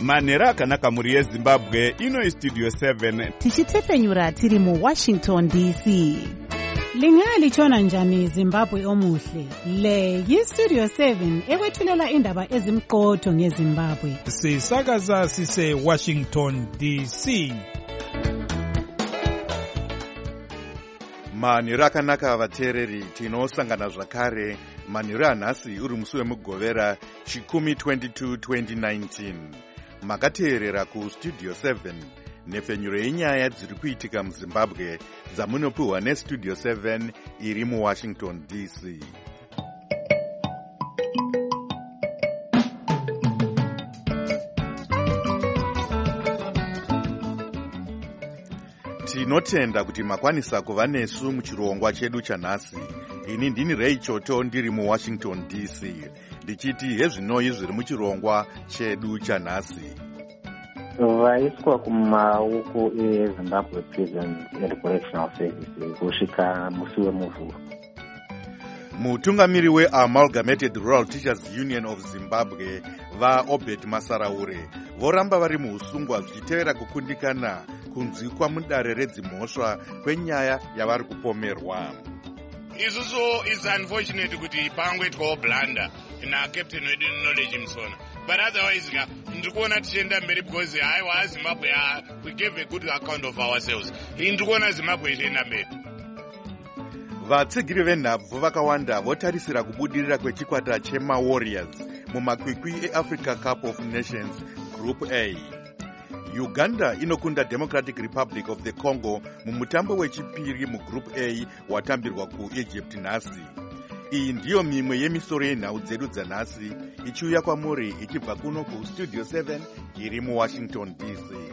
manhero akanaka mhuri yezimbabwe. Ino Studio 7 tichitefenyura tiri muWashington DC. Lingalitshona njani Zimbabwe omuhle? Le yiStudio 7 ekwethulela indaba ezimqotho ngeZimbabwe. Sisakaza sise Washington DC. manhero akanaka vateereri, tinosangana zvakare manhero anhasi uri musi wemugovera chikumi 22 2019. makateerera kuStudio 7 nhefenyuro yenyaya dziri kuitika muZimbabwe dzamunopiwa neStudio 7 iri muWashington DC. tinotenda kuti makwanisa kuva nesu muchirongwa chedu chanhasi. ini ndini Ray Choto ndiri muWashington DC ndichiti hezvinoi zviri muchirongwa chedu chanhasi. vaiswa kumaoko eZimbabwe Prison and Correctional Services kusvika musi wemuvhuro. mutungamiri weAmalgamated Rural Teachers Union of Zimbabwe vaObed Masaraure voramba vari muusungwa zvichitevera kukundikana kunzi kwamudare redzimhosva kwenyaya yavari kupomerwa. isusu is unfortunate kuti pangoitwawo blanda naCaptain wedu Knowledge Msona, but otherwise ndiri kuona tichienda mberi because haiwa Zimbabwe we gave a good account of ourselves. Ndiri kuona Zimbabwe ichienda mberi. vatsigiri venhabvu vakawanda votarisira kubudirira kwechikwata chemaWarriors mumakwikwi eAfrica Cup of Nations Group A. Uganda inokunda Democratic Republic of the Congo mumutambo wechipiri mugroup A watambirwa kuEgypt nhasi. iyi ndiyo mimwe yemisoro yenhau dzedu dzanhasi ichiuya kwamuri ichibva kuno kuStudio 7 iri muWashington DC.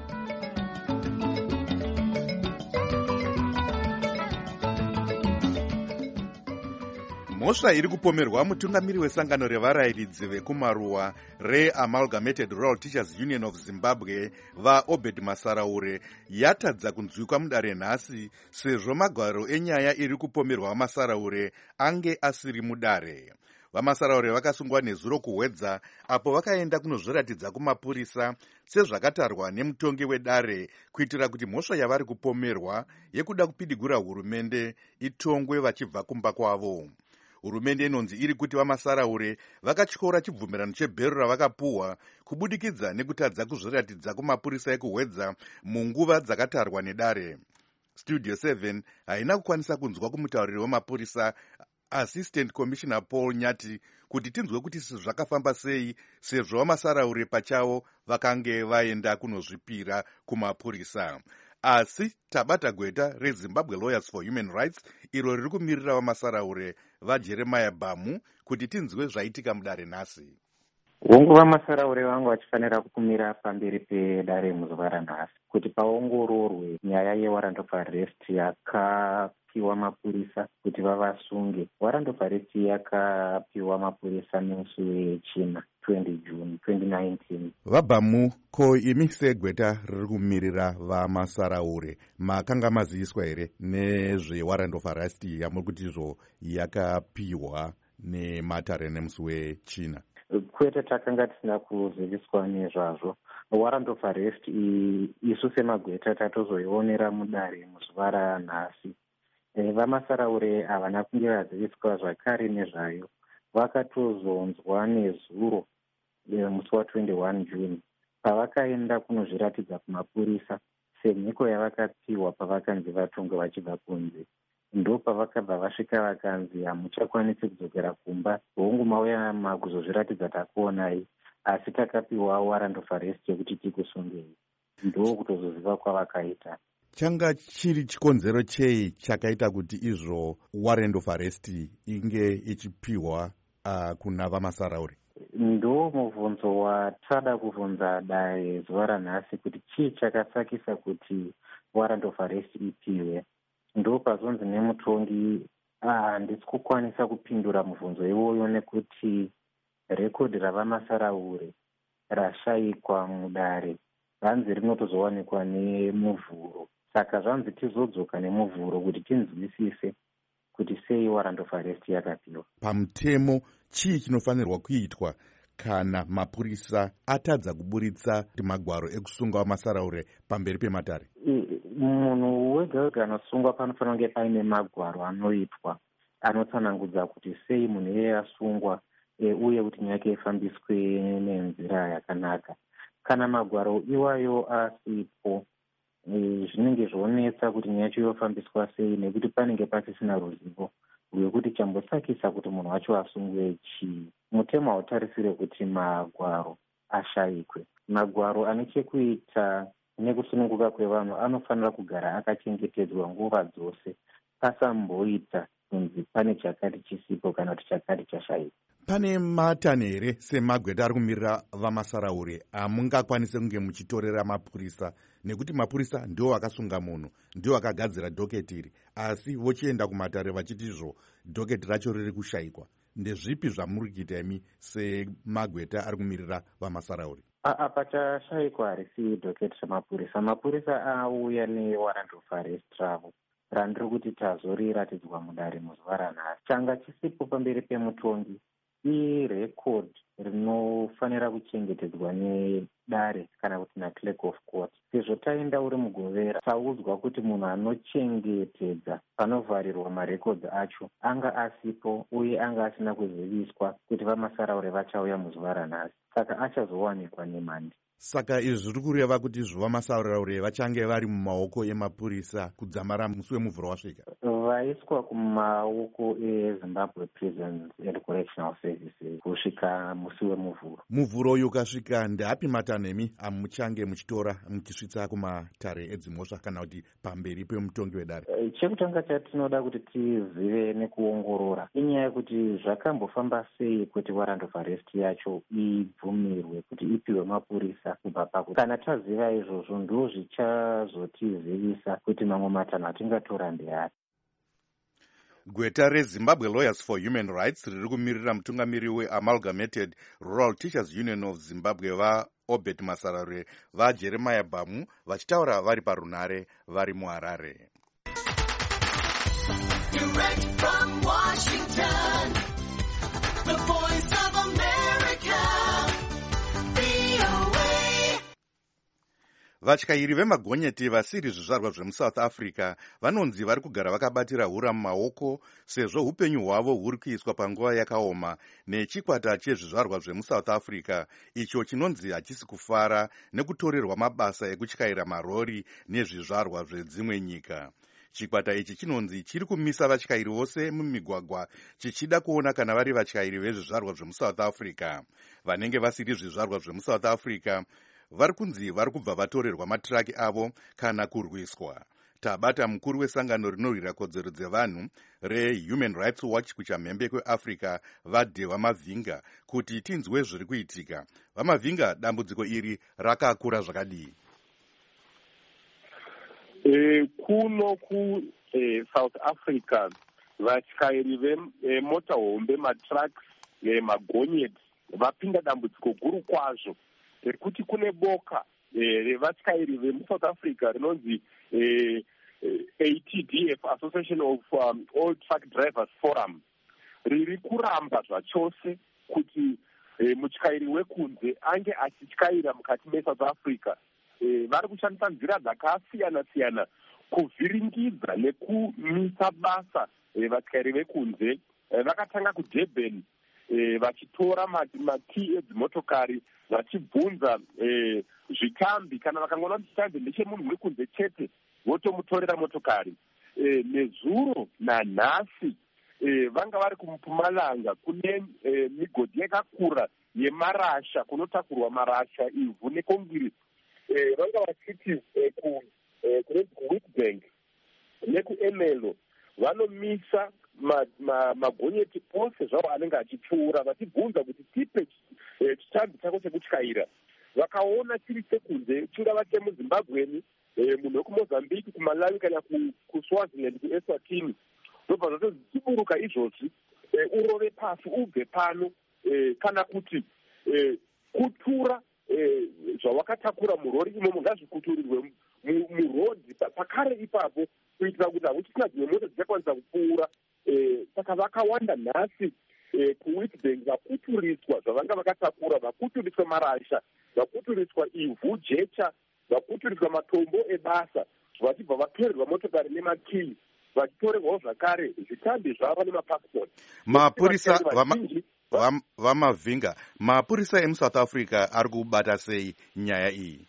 mhosva iri kupomerwa mutungamiri wesangano revarayiridzi vekumaruwa reAmalgamated Rural Teachers Union of Zimbabwe vaObed Masaraure yatadza kunzwikwa mudare nhasi sezvo magwaro enyaya iri kupomerwa Masaraure ange asiri mudare. vaMasaraure vakasungwa nezuro kuhwedza apo vakaenda kunozviratidza kumapurisa sezvakatarwa nemutongi wedare kuitira kuti mhosva yavari kupomerwa yekuda kupidigura hurumende itongwe vachibva kumba kwavo. hurumende inonzi iri kuti vaMasaraure vakatyora chibvumirano chebhero ravakapuhwa kubudikidza nekutadza kuzviratidza kumapurisa ekuhwedza munguva dzakatarwa nedare. Studio 7 haina kukwanisa kunzwa kumutauriri wemapurisa Assistant Commissioner Paul Nyati kuti tinzwe kuti zvakafamba sei sezvo vaMasaraure pachavo vakange vaenda kunozvipira kumapurisa. asi tabata gweta reZimbabwe Lawyers for Human Rights iro riri kumirira vaMasaraure vaJeremiah Bamu kuti tinzwe zvaitika mudare nhasi. hongu vaMasaraure vangu vachifanira kumira pamberi pedare muzuva ranhasi kuti paongororwe nyaya yewarrant of arrest yakapiwa mapurisa kuti vavasunge. warrant of arrest yakapiwa mapurisa musi wechina 20 June 2019. vaBamu, ko imi segweta riri kumirira vaMasaraure makanga maziviswa here nezvewarrant of arrest yamuri kutizvo yakapiwa nematare nemusi wechina? kwete, takanga tisina kuziviswa nezvazvo. warrant of arrest isu semagweta tatozoionera mudare muzuva ranhasi. vaMasaraure havana kunge vaziviswa zvakare nezvayo. vakatozonzwa nezuro musi wa21 June pavakaenda kunozviratidza kumapurisa semhiko yavakapiwa pavakanzi vatongwe vachibva kunze. ndo pavakabva vasvika vakanzi hamuchakwanisi kudzokera kumba, hongu mauya makuzozviratidza takuonai, asi takapiwa warrant of arrest yekuti tikusungei. ndo kutozoziva kwavakaita. changa chiri chikonzero chei chakaita kuti izvo warrant of arrest inge ichipiwa kuna vaMasaraure? ndo mubvunzo watada kubvunza dare zuva ranhasi kuti chii chakasakisa kuti warrant of arrest ipiwe. ndo pazonzi nemutongi handisi kukwanisa kupindura mubvunzo iwoyo nekuti rekodhi ravaMasaraure rashayikwa mudare ranzi rinotozowanikwa nemuvhuro. saka zvanzi tizodzoka nemuvhuro kuti tinzwisise kuti sei warrant of arrest yakapiwa. pamutemo chii chinofanirwa kuitwa kana mapurisa atadza kuburitsa magwaro ekusunga wamasaraure pamberi pematare? Munhu wega wega anosungwa panofanira kunge paine magwaro anoitwa anotsanangudza kuti sei munhu iyeye asungwa uye kuti nyaya yake ifambiswe nenzira yakanaka. Kana magwaro iwayo asipo, zvinenge zvonetsa kuti nyaya yacho yofambiswa sei, nekuti panenge pasisina ruzivo rwekuti chambosakisa kuti munhu wacho asungwe chii. Mutemo hautarisire kuti magwaro ashayikwe. Magwaro ane chekuita nekusununguka kwevanhu anofanira kugara akachengetedzwa nguva dzose, pasamboita kunzi pane chakati chisipo kana kuti chakati chashayikwa. Pane matanho here semagweta ari kumirira vamasaraure amungakwanise kunge muchitorera mapurisa, nekuti mapurisa ndiwo akasunga munhu, ndiwo akagadzira dhoketi iri, asi vochienda kumatare vachitizvo dhoketi racho riri kushayikwa? Ndezvipi zvamuri kuita imi semagweta ari kumirira vamasaraure? Apa chashayikwa harisi dhoketi ramapurisa. Mapurisa auya newarrant of arrest ravo randiri kuti tazoriratidzwa mudare muzuva ranhasi. Changa chisipo pamberi pemutongi irecord rinofanira kuchengetedzwa nedare kana kuti naclerk of court. Sezvo taenda uri mugovera, taudzwa kuti munhu anochengetedza panovharirwa marecords acho anga asipo uye anga asina kuziviswa kuti vamasaraure vachauya muzuva ranhasi, saka achazowanikwa nemhandi. Saka izvi zviri kureva kuti vamasaraure vachange vari mumaoko emapurisa kudzamara musi wemuvhuro wasvika? Vaiswa kumaoko eZimbabwe Prisons and Correctional Services kusvika musi wemuvhuro. Muvhuro uyu ukasvika, ndeapi matanho emi amuchange muchitora muchisvitsa kumatare edzimhosva kana kuti pamberi pemutongi wedare? Chekutanga chatinoda kuti tizive nekuongorora inyaya yekuti zvakambofamba sei kuti warrant of arrest yacho ibvumirwe kuti ipiwe mapurisa kubva pako. Kana taziva izvozvo ndo zvichazotizivisa kuti mamwe matanho atingatora ndeapi. Gweta reZimbabwe Lawyers for Human Rights riri kumirira mutungamiri weAmalgamated Rural Teachers Union of Zimbabwe vaObert Masaraure vaJeremiah Bhamu vachitaura vari parunare vari muHarare. Direct from Washington, the voice of America, VOA. Vatyairi vemagonyeti vasiri zvizvarwa zvemuSouth Africa vanonzi vari kugara vakabatira hura mumaoko sezvo upenyu hwavo huri kuiswa panguva yakaoma nechikwata chezvizvarwa zvemuSouth Africa icho chinonzi hachisi kufara nekutorerwa mabasa ekutyaira marori nezvizvarwa zvedzimwe nyika. Chikwata ichi chinonzi chiri kumisa vatyairi vose mumigwagwa chichida kuona kana vari vatyairi vezvizvarwa zvemuSouth Africa. Vanenge vasiri zvizvarwa zvemuSouth Africa vari kunzi vari kubva vatorerwa matiraki avo kana kurwiswa. Tabata mukuru wesangano rinorwira kodzero dzevanhu reHuman Rights Watch kuchamhembe kweAfrica vaDeva Mavhinga kuti tinzwe zviri kuitika. VaMavhinga, dambudziko iri rakakura zvakadii? Kuno kuSouth Africa vatyairi vemota hombe, matrucks nemagonyeti vapinda dambudziko guru kwazvo rekuti kune boka revatyairi vemuSouth Africa rinonzi ATDF, Association of Old Truck Drivers Forum, riri kuramba zvachose kuti mutyairi wekunze ange achityaira mukati meSouth Africa. Vari kushandisa nzira dzakasiyana-siyana kuvhiringidza nekumisa basa vatyairi vekunze. Vakatanga kuDurban vachitora maki edzimotokari vachibvunza zvitambi kana vakangoona kuti chitambi ndechemunhu wekunze chete votomutorera motokari. Nezuro nanhasi vanga vari kuMpumalanga kune migodhi yakakura yemarasha kunotakurwa marasha, ivhu nekongiri. Vanga vachiti kuWitbank nekuEmelo vanomisa magonyeti ose zvavo anenge achipfuura vachibvunza kuti tipe chitambi chako chekutyaira. Vakaona chiri sekunze chingava chemuZimbabweni, munhu wekuMozambique, kuMalawi kana kuSwaziland, kuEswatini, ndobva zvatozviburuka izvozvi. Urove pasi ubve pano, kana kuti kutura zvawakatakura murori imomo ngazvikuturirwe murodhi pakare ipapo kuitira kuti hakuchisina dzimwe mota dzichakwanisa kupfuura. Saka vakawanda nhasi kuwitbank vakuturiswa zvavanga vakatakura, vakuturiswa marasha, vakuturiswa ivhu, jecha, vakuturiswa matombo ebasa, vachibva vatorerwa motokari nemakii, vachitorerwawo zvakare zvitambi zvavo nemapasipoti. Mapurisa vamavhinga, mapurisa emusouth Africa ari kubata sei nyaya iyi?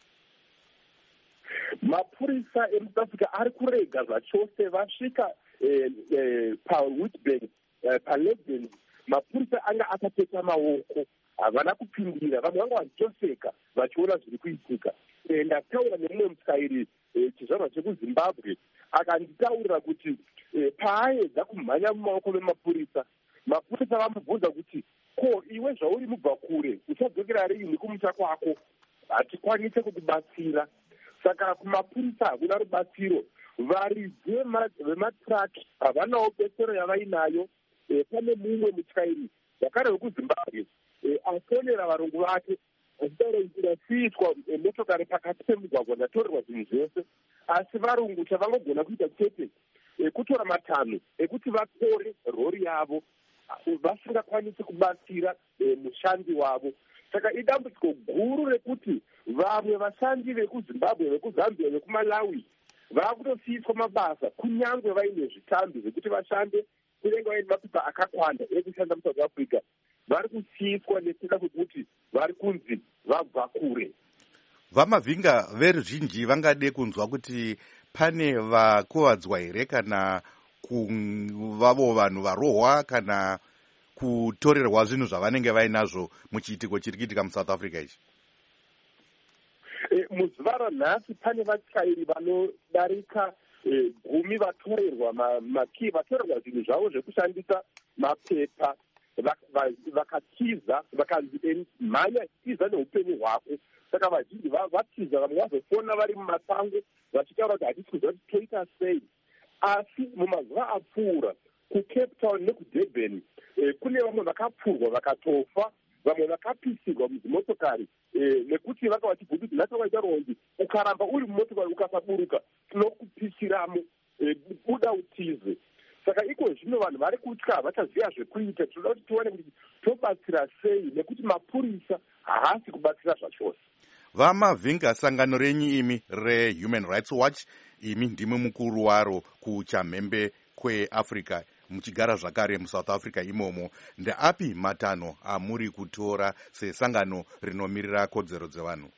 Mapurisa emusouth Africa ari kurega zvachose vasvika pawitbank pa11, mapurisa anga akapeta maoko, havana kupindira, vamwe vanga vachitoseka vachiona zviri kuitika. Ndataura nemumwe mutyairi chizvarwa chekuzimbabwe, akanditaurira kuti paaedza kumhanya mumaoko memapurisa, mapurisa vamubvunza kuti ko iwe zvauri mubva kure uchadzokera riini kumuta kwako, hatikwanise kukubatsira. Saka kumapurisa hakuna rubatsiro. Varidzi vematraki havanawo betsero yavainayo. Pane mumwe mutyairi zvakare wekuzimbabwe afonera varungu vake achitaura kuti ndasiiswa motokari pakati pemugwagwa, ndatorerwa zvinhu zvese, asi varungu chavangogona kuita chete kutora matanho ekuti vatore rori yavo, vasingakwanisi kubatsira mushandi wavo. Saka idambudziko guru rekuti vamwe vashandi vekuzimbabwe, vekuzambia, vekumalawi vakutosiiswa mabasa kunyange vaine zvitambi zvekuti vashande, kunenge vaine mapepa akakwana ekushanda muSouth Africa, vari kusiiswa nekuda kwekuti vari kunzi vabva kure. Vamavhinga veruzhinji vangade kunzwa kuti pane vakuvadzwa here, kana vavo vanhu varohwa, kana kutorerwa zvinhu zvavanenge vainazvo muchiitiko chiri kuitika muSouth Africa ichi? Muzuva ranhasi pane vatyairi vanodarika 10 vatorerwa makii, vatorerwa zvinhu zvavo zvekushandisa, mapepa, vakatiza, vakanzi mhanya tiza neupenyu hwako. Saka vazhinji vatiza, vamwe vazofona vari mumasango vachitaura kuti hatisi kuziva kuti toita sei. Asi mumazuva apfuura kuCape Town nekuDurban kune vamwe vakapfurwa vakatofa, vamwe vakapisirwa mudzimotokari nekuti vanga vachibvunza kuti nhasi wakaita ronzi, ukaramba uri mumotokari ukasaburuka tinokupisiramo, buda utize. Saka iko zvino vanhu vari kutya, vachaziva zvekuita. Tinoda kuti tione kuti tobatsira sei, nekuti mapurisa haasi kubatsira zvachose. Vamavhinga, sangano renyu imi reHuman Rights Watch, imi ndimi mukuru waro kuchamhembe kweAfrica, muchigara zvakare muSouth Africa imomo, ndeapi matanho amuri kutora sesangano rinomirira kodzero dzevanhu?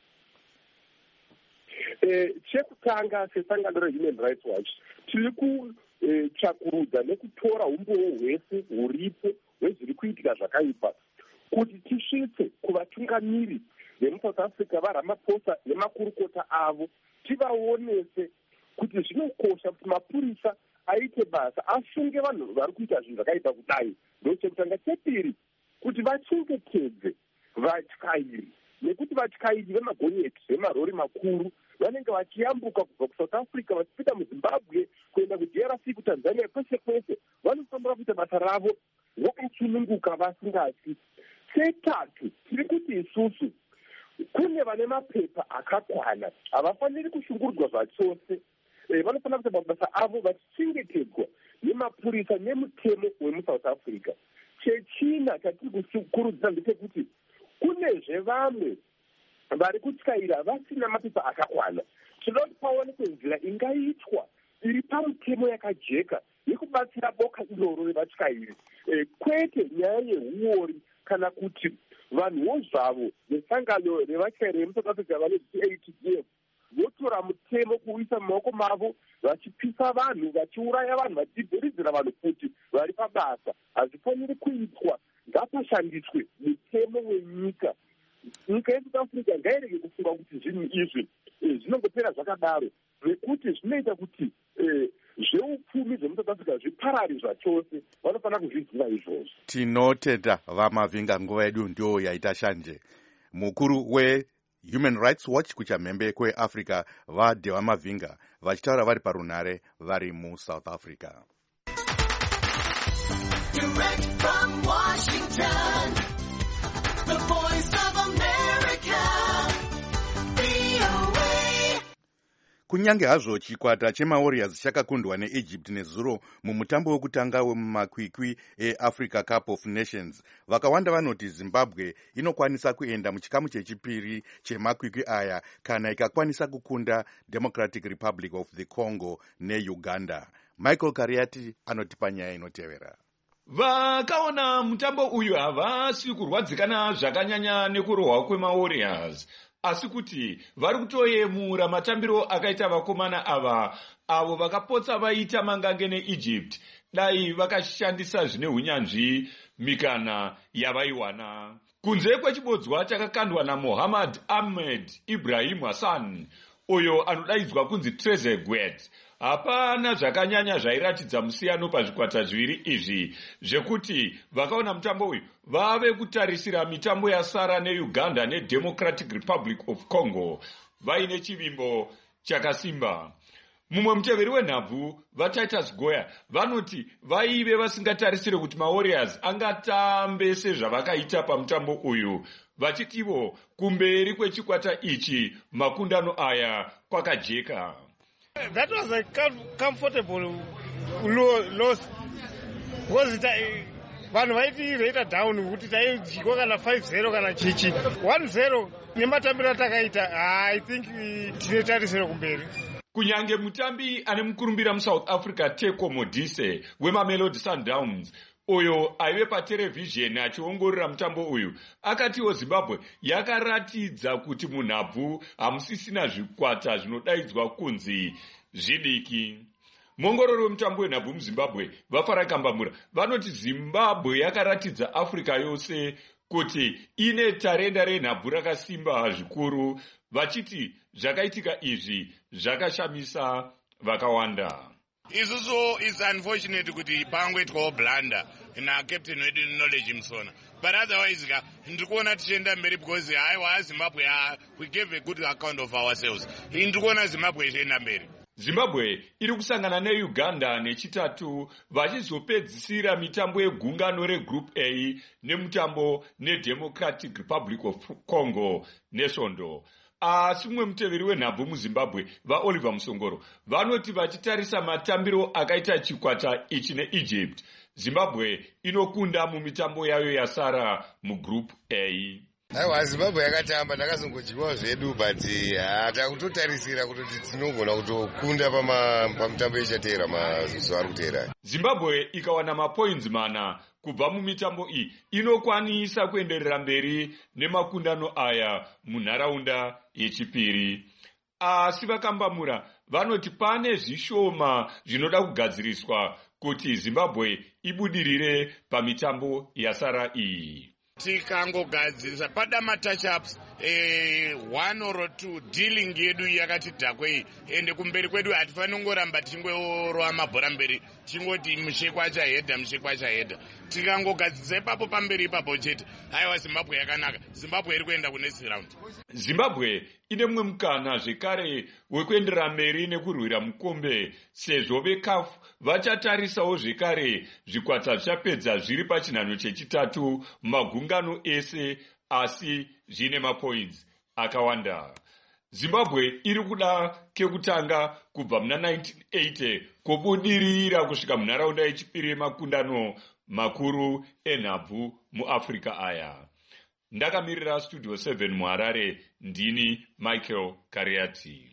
Chekutanga, sesangano reHuman Rights Watch tiri kutsvakurudza nekutora umbowo hwese huripo hwezviri kuitika zvakaipa, kuti tisvitse kuvatungamiri vemuSouth Africa vaRamaphosa nemakurukota avo, tivaonese kuti zvinokosha kuti mapurisa aite basa, asunge vanhu vari kuita zvinhu zvakaipa kudai. Ndochekutanga. Chepiri, kuti vachengetedze vatyairi, nekuti vatyairi vemagonyeti vemarori makuru vanenge vachiyambuka kubva kuSouth Africa vachipinda muZimbabwe kuenda kuDRC, kuTanzania, kwese kwese, vanofanira kuita basa ravo vakasununguka vasingasi. Chetatu, tiri kuti isusu kune vane mapepa akakwana, havafaniri kushungurudzwa zvachose, vanofanira kuita mabasa avo vachichengetedzwa nemapurisa nemutemo wemuSouth Africa. Chechina chatiri kukurudzira ndechekuti kunezve vamwe vari kutyaira vasina mapepa akakwana. Tinoda kuti paonekwe nzira ingaitwa iri pamutemo yakajeka yekubatsira boka iroro revatyairi, kwete nyaya yehuori kana kuti vanhuwo zvavo vesangano revatyairi vemuSouth Africa vanoti ATF votora mutemo kuisa mumaoko mavo, vachipisa vanhu, vachiuraya vanhu, vachibhiridzira vanhu kuti vari pabasa. Hazvifaniri kuitwa. Ngapashandiswe mutemo wenyika. Nyika yeSouth Africa ngairege kufunga kuti zvinhu izvi zvinongopera zvakadaro, nekuti zvinoita kuti zveupfumi zvemuSouth Africa zviparari zvachose. Vanofanira kuzviziva izvozvo. Tinotenda Vamavhinga, nguva yedu ndio yaita shanje. Mukuru weHuman Rights Watch kuchamhembe kweAfrica, vaDeva Mavhinga, vachitaura vari parunhare vari muSouth Africa. Direct from Washington, the voice of America, VOA. kunyange hazvo chikwata chemawarriors chakakundwa neegypt nezuro mumutambo wekutanga wemumakwikwi eAfrica Cup of Nations, vakawanda vanoti Zimbabwe inokwanisa kuenda muchikamu chechipiri chemakwikwi aya kana ikakwanisa kukunda Democratic Republic of the Congo neUganda. Michael Kariati anotipa nyaya inotevera. Vakaona mutambo uyu havasi kurwadzikana zvakanyanya nekurohwa kwemawarriors, asi kuti vari kutoyemura matambiro akaita vakomana ava avo vakapotsa vaita mangange neEgypt dai vakashandisa zvine hunyanzvi mikana yavaiwana. Kunze kwechibodzwa chakakandwa naMohammad Ahmed Ibrahim Hassan uyo anodaidzwa kunzi Trezeguet, hapana zvakanyanya zvairatidza musiyano pazvikwata zviviri izvi, zvekuti vakaona mutambo uyu vave kutarisira mitambo yasara neUganda neDemocratic Republic of Congo vaine chivimbo chakasimba. Mumwe muteveri wenhabvu vaTitus Goya vanoti vaive vasingatarisire kuti mawarriors angatambe sezvavakaita pamutambo uyu, vachitivo kumberi kwechikwata ichi makundano aya kwakajeka. That was a comfortable loss. Was it vanhu vaitireita down kuti taidyiwa kana 5-0 kana chichi 1-0 nematambiro atakaita. I think tine tarisiro kumberi. Kunyange mutambi ane mukurumbira muSouth Africa Teko Modise weMamelodi Sundowns uyo aive paterevhizheni achiongorora mutambo uyu akatiwo Zimbabwe yakaratidza kuti munhabvu hamusisina zvikwata zvinodaidzwa kunzi zvidiki. Mongororo wemutambo wenhabvu muZimbabwe vafara kambamura vanoti Zimbabwe yakaratidza Africa yose kuti ine tarenda renhabvu rakasimba zvikuru, vachiti zvakaitika izvi zvakashamisa vakawanda. Isusu is unfortunate kuti pangoitwawo blunder naCaptain wedu Knowledge Msona, but otherwise ndikuona tichienda mberi because haiwa Zimbabwe we gave a good account of ourselves. Ndikuona Zimbabwe ichienda mberi. Zimbabwe iri kusangana neUganda nechitatu vachizopedzisira mitambo yegungano reGroup A nemutambo neDemocratic Republic of Congo nesvondo. Asi mumwe muteveri wenhabvu muZimbabwe vaOliver Musongoro vanoti vachitarisa matambiro akaita chikwata ichi neEgypt, Zimbabwe inokunda mumitambo yayo yasara muGroup A. Aiwa, Zimbabwe yakatamba, takazongodyiwa zvedu, but takutotarisira kuti tinogona kutokunda pamutambo ichateera mazuva ari kuteera. Zimbabwe ikawana mapoints mana kubva mumitambo iyi inokwanisa kuenderera mberi nemakundano aya munharaunda yechipiri. Asi vakambamura vanoti pane zvishoma zvinoda kugadziriswa kuti Zimbabwe ibudirire pamitambo yasara iyi. Tikangogadzirisa pada matouch-ups 1 or 2 dealing yedu yakati dhakwei, ende kumberi kwedu hatifani kungoramba tichingorowa mabhora mberi tingoti mushekwa achahedha. Tikangogadzirisa ipapo pamberi ipapo chete, haiwa Zimbabwe yakanaka. Zimbabwe iri kuenda kunext round. Zimbabwe ine mumwe mukana zvekare wekuenderera mberi nekurwira mukombe, sezvo veCAF vachatarisawo zvekare zvikwata zvichapedza zviri pachinhano chechitatu magungano ese, asi zvine mapoints akawanda. Zimbabwe iri kuda kekutanga kubva muna 1980 kubudirira kusvika munharaunda yechipiri yemakundano makuru enhabvu muAfrica aya. Ndakamirira Studio 7 muHarare, ndini Michael Kariati.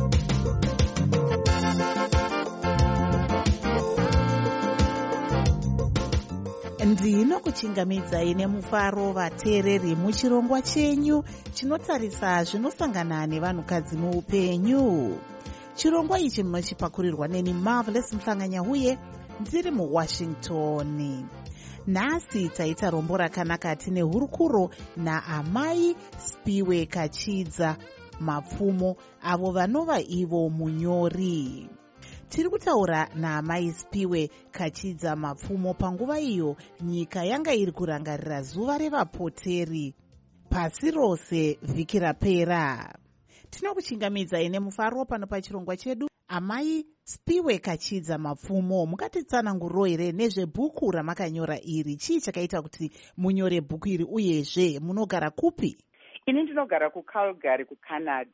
Ndinokuchingamidzai nemufaro vateereri muchirongwa chenyu chinotarisa zvinosangana nevanhukadzi muupenyu. Chirongwa ichi munochipakurirwa neni Marvelous Mhlanganyahuye ndiri muWashington. Nhasi taita rombo rakanaka tine hurukuro naamai Spiwe Kachidza Mapfumo, avo vanova ivo munyori. Tiri kutaura naamai Spiwe Kachidza Mapfumo panguva iyo nyika yanga iri kurangarira zuva revapoteri pasi rose vhiki rapera. Tinokuchingamidzai nemufaro pano pachirongwa chedu. Amai Spiwe Kachidza Mapfumo, mukatitsananguriro here nezvebhuku ramakanyora iri? Chii chakaita kuti munyore bhuku iri, uyezve munogara kupi? Ini ndinogara kuCalgary kuCanada.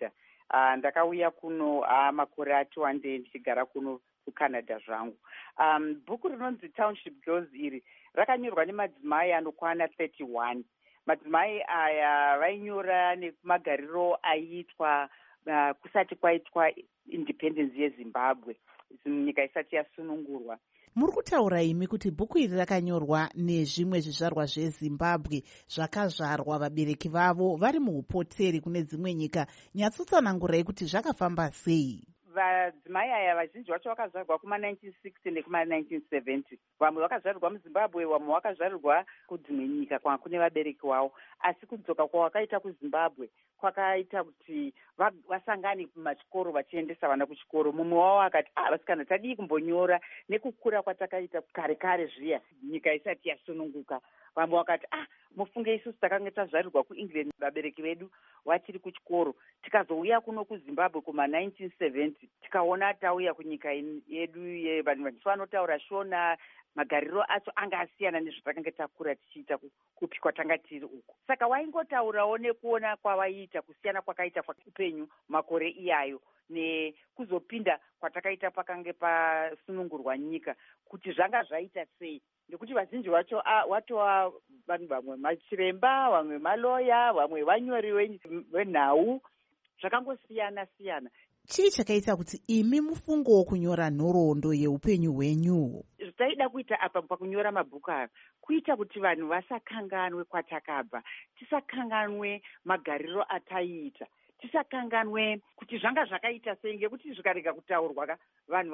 ndakauya kuno makore ati ndichigara kuno kucanada zvangu. Bhuku rinonzi Township Girls iri rakanyorwa nemadzimai anokwana 31. Madzimai aya vainyora nemagariro aiitwa kusati kwaitwa independence yeZimbabwe, nyika isati yasunungurwa. Muri kutaura imi kuti bhuku iri rakanyorwa nezvimwe zvizvarwa zveZimbabwe zvakazvarwa vabereki vavo vari muupoteri kune dzimwe nyika. Nyatsotsanangurai kuti zvakafamba sei? Vadzimai aya vazhinji vacho vakazvarwa kuma1960 nekuma1970. Vamwe vakazvarirwa muZimbabwe, vamwe vakazvarirwa kudzimwe nyika kune vabereki vavo. Asi kudzoka kwavakaita kuZimbabwe kwakaita kuti vasangane kumachikoro vachiendesa vana kuchikoro. Mumwe wavo akati vasikana tadii kumbonyora nekukura kwatakaita kare kare zviya nyika isati yasununguka. Vamwe vakati mufunge isusu takanga tazvarirwa kuEngland vabereki vedu vachiri kuchikoro, tikazouya kuno kuZimbabwe kuma1970 tikaona tauya kunyika yedu vanhu vanotaura shona, magariro acho anga asiyana nezvatakanga takura tichiita kupi kwatanga tiri uko. Saka waingotaurawo nekuona kwavaiita kusiyana kwakaita kwaupenyu makore iyayo nekuzopinda kwatakaita pakange pasunungurwa nyika kuti zvanga zvaita sei, nekuti vazhinji vacho watova vanhu vamwe machiremba, vamwe maloya, vamwe vanyori venhau, zvakangosiyana siyana. Chii chakaita kuti imi mufungowo kunyora nhoroondo yeupenyu hwenyu? Zvataida kuita apa pakunyora mabhuku aya kuita kuti vanhu vasakanganwe kwatakabva, tisakanganwe magariro ataiita, tisakanganwe kuti zvanga zvakaita sei, ngekuti zvikarega kutaurwa vanhu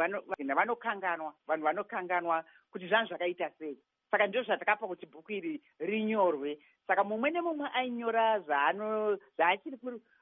vanokanganwa kuti zvanga zvakaita sei. Saka ndizvo zvatakapa kuti bhuku iri rinyorwe. Saka mumwe nemumwe ainyora zvaachiri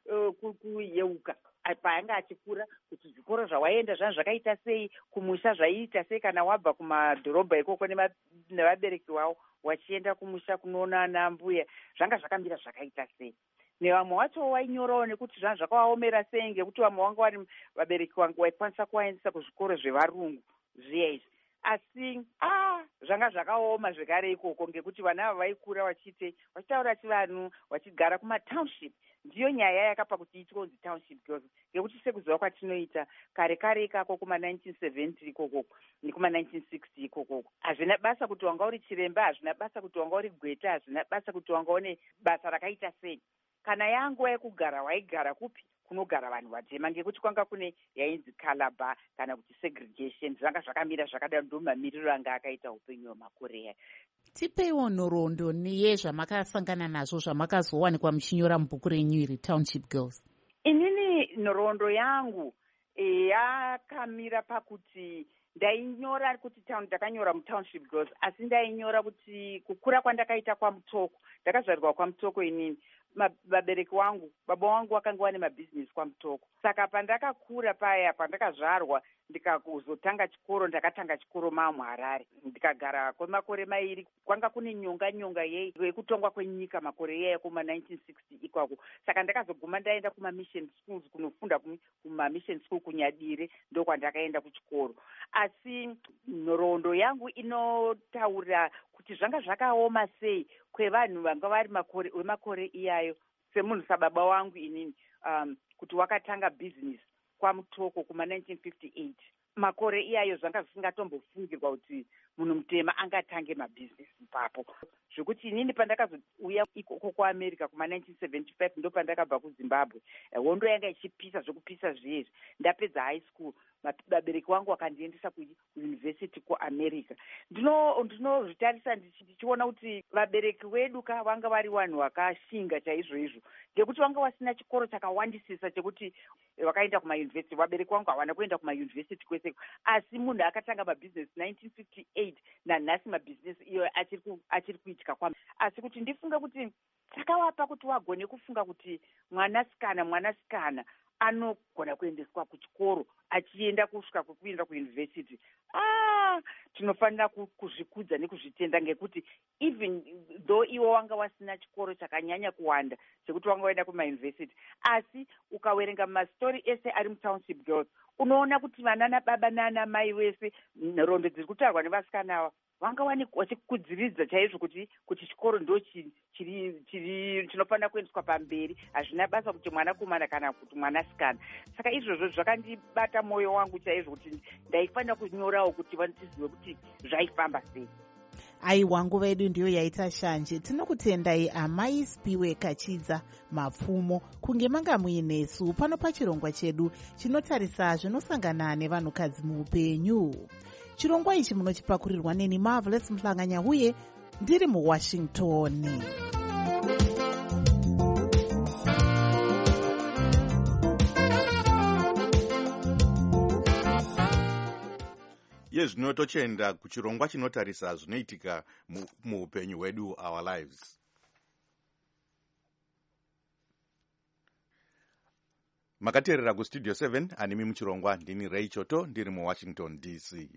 kuyeuka paanga achikura, kuti zvikoro zvawaenda zvanga zvakaita sei, kumusha zvaiita sei kana wabva kumadhorobha ikoko nevabereki vavo wachienda kumusha kunoona ana mbuya, zvanga zvakamira zvakaita sei. Nevamwe vacho wainyorawo nekuti zvanga zvakawaomera sei, ngekuti vamwe vanga vari vabereki vangu vaikwanisa kuvaendesa kuzvikoro zvevarungu zviya izvi. Asi zvanga zvakaoma zvekare ikoko, ngekuti vana ava vaikura vachitaura chivanhu, vachigara kumatownship. Ndiyo nyaya yakapa kuti itonzi Township Girls, ngekuti sekuziva kwatinoita kare kare ikako kuma1970 ikoko nekuma1960 ikoko, hazvina basa kuti wanga uri chiremba, hazvina basa kuti wanga uri gweta, hazvina basa kuti wanga une basa rakaita sei. Kana yanguva yekugara waigara kupi? Kunogara vanhu vatema, ngekuti kwanga kune yainzi Calabar kana kuti segregation. Zvanga zvakamira zvakadaro, ndo mamiriro anga akaita upenyu hwemakore aya. Tipeiwo nhoroondo yezvamakasangana nazvo zvamakazowanikwa muchinyora mubhuku renyu iri Township Girls. Inini nhoroondo yangu yakamira pakuti ndainyora kuti ndakanyora muTownship Girls, asi ndainyora kuti kukura kwandakaita kwaMutoko. Ndakazvarirwa kwaMutoko inini. Vabereki vangu, baba vangu vakanga vane mabhizinesi kwaMutoko. Saka pandakakura paya, pandakazvarwa ndikazotanga chikoro, ndakatanga chikoro muHarare. Ndikagara kwemakore mairi, kwanga kune nyonga yekutongwa kwenyika makore iyayo kuma1960 ikwako. Saka ndakazoguma ndaenda kumamission schools kunofunda kumamission school kuNyadire, ndokwandakaenda kuchikoro. Asi nhoroondo yangu inotaura kuti zvanga zvakaoma sei kwevanhu vanga vari wemakore iyayo, semunhu sababa wangu inini, kuti wakatanga bhizinesi kwaMutoko kuma1958. Makore iyayo zvanga zvisingatombofungirwa kuti munhu mutema angatange mabhizinesi ipapo. Zvekuti inini pandakazouya ikoko kuAmerica kuma1975 ndo pandakabva kuZimbabwe. Hondo yanga ichipisa zvekupisa zviyezvi. Ndapedza high school, vabereki vangu vakandiendesa kuuniversity kuAmerica. Ndinozvitarisa ndichiona kuti vabereki vedu vanga vari vanhu vakashinga chaizvo izvo, ngekuti vanga vasina chikoro chakawandisisa chekuti vakaenda kumauniversity. Vabereki vangu havana kuenda kumauniversity kwese, asi munhu akatanga mabhizinesi 1958 nanhasi mabhizinesi iyo achiri kuitika kwami. Asi kuti ndifunga kuti takavapa kuti wagone kufunga kuti mwanasikana anogona kuendeswa kuchikoro achienda kusvika kwekuenda kuuniversity. Tinofanira kuzvikudza nekuzvitenda, ngekuti even though iwo wanga wasina chikoro chakanyanya kuwanda chekuti wanga waenda kumauniversity, asi ukaverenga mastori ese ari muTownship Girls unoona kuti vana nababa nana mai vese nhoroondo dziri kutaurwa nevasikana ava vanga vachikudziridza chaizvo kuti chikoro ndo chinofanira kuendeswa pamberi, hazvina basa kuti mwanakomana kana kuti mwanasikana. Saka izvozvo zvakandibata mwoyo wangu chaizvo kuti ndaifanira kunyorawo kuti vanotizive kuti zvaifamba sei. Aiwa, nguva yedu ndiyo yaita shanje. Tinokutendai amai Spiwe Kachidza Mapfumo kunge manga muinesu pano pachirongwa chedu chinotarisa zvinosangana nevanhukadzi muupenyu. Chirongwa ichi munochipakurirwa neni Marvelous Mhlanganya uye ndiri muWashington. Zvino tochenda kuchirongwa chinotarisa zvinoitika muupenyu hwedu, our lives. Makateerera kustudio 7 animi muchirongwa ndini Ray Choto ndiri muWashington DC.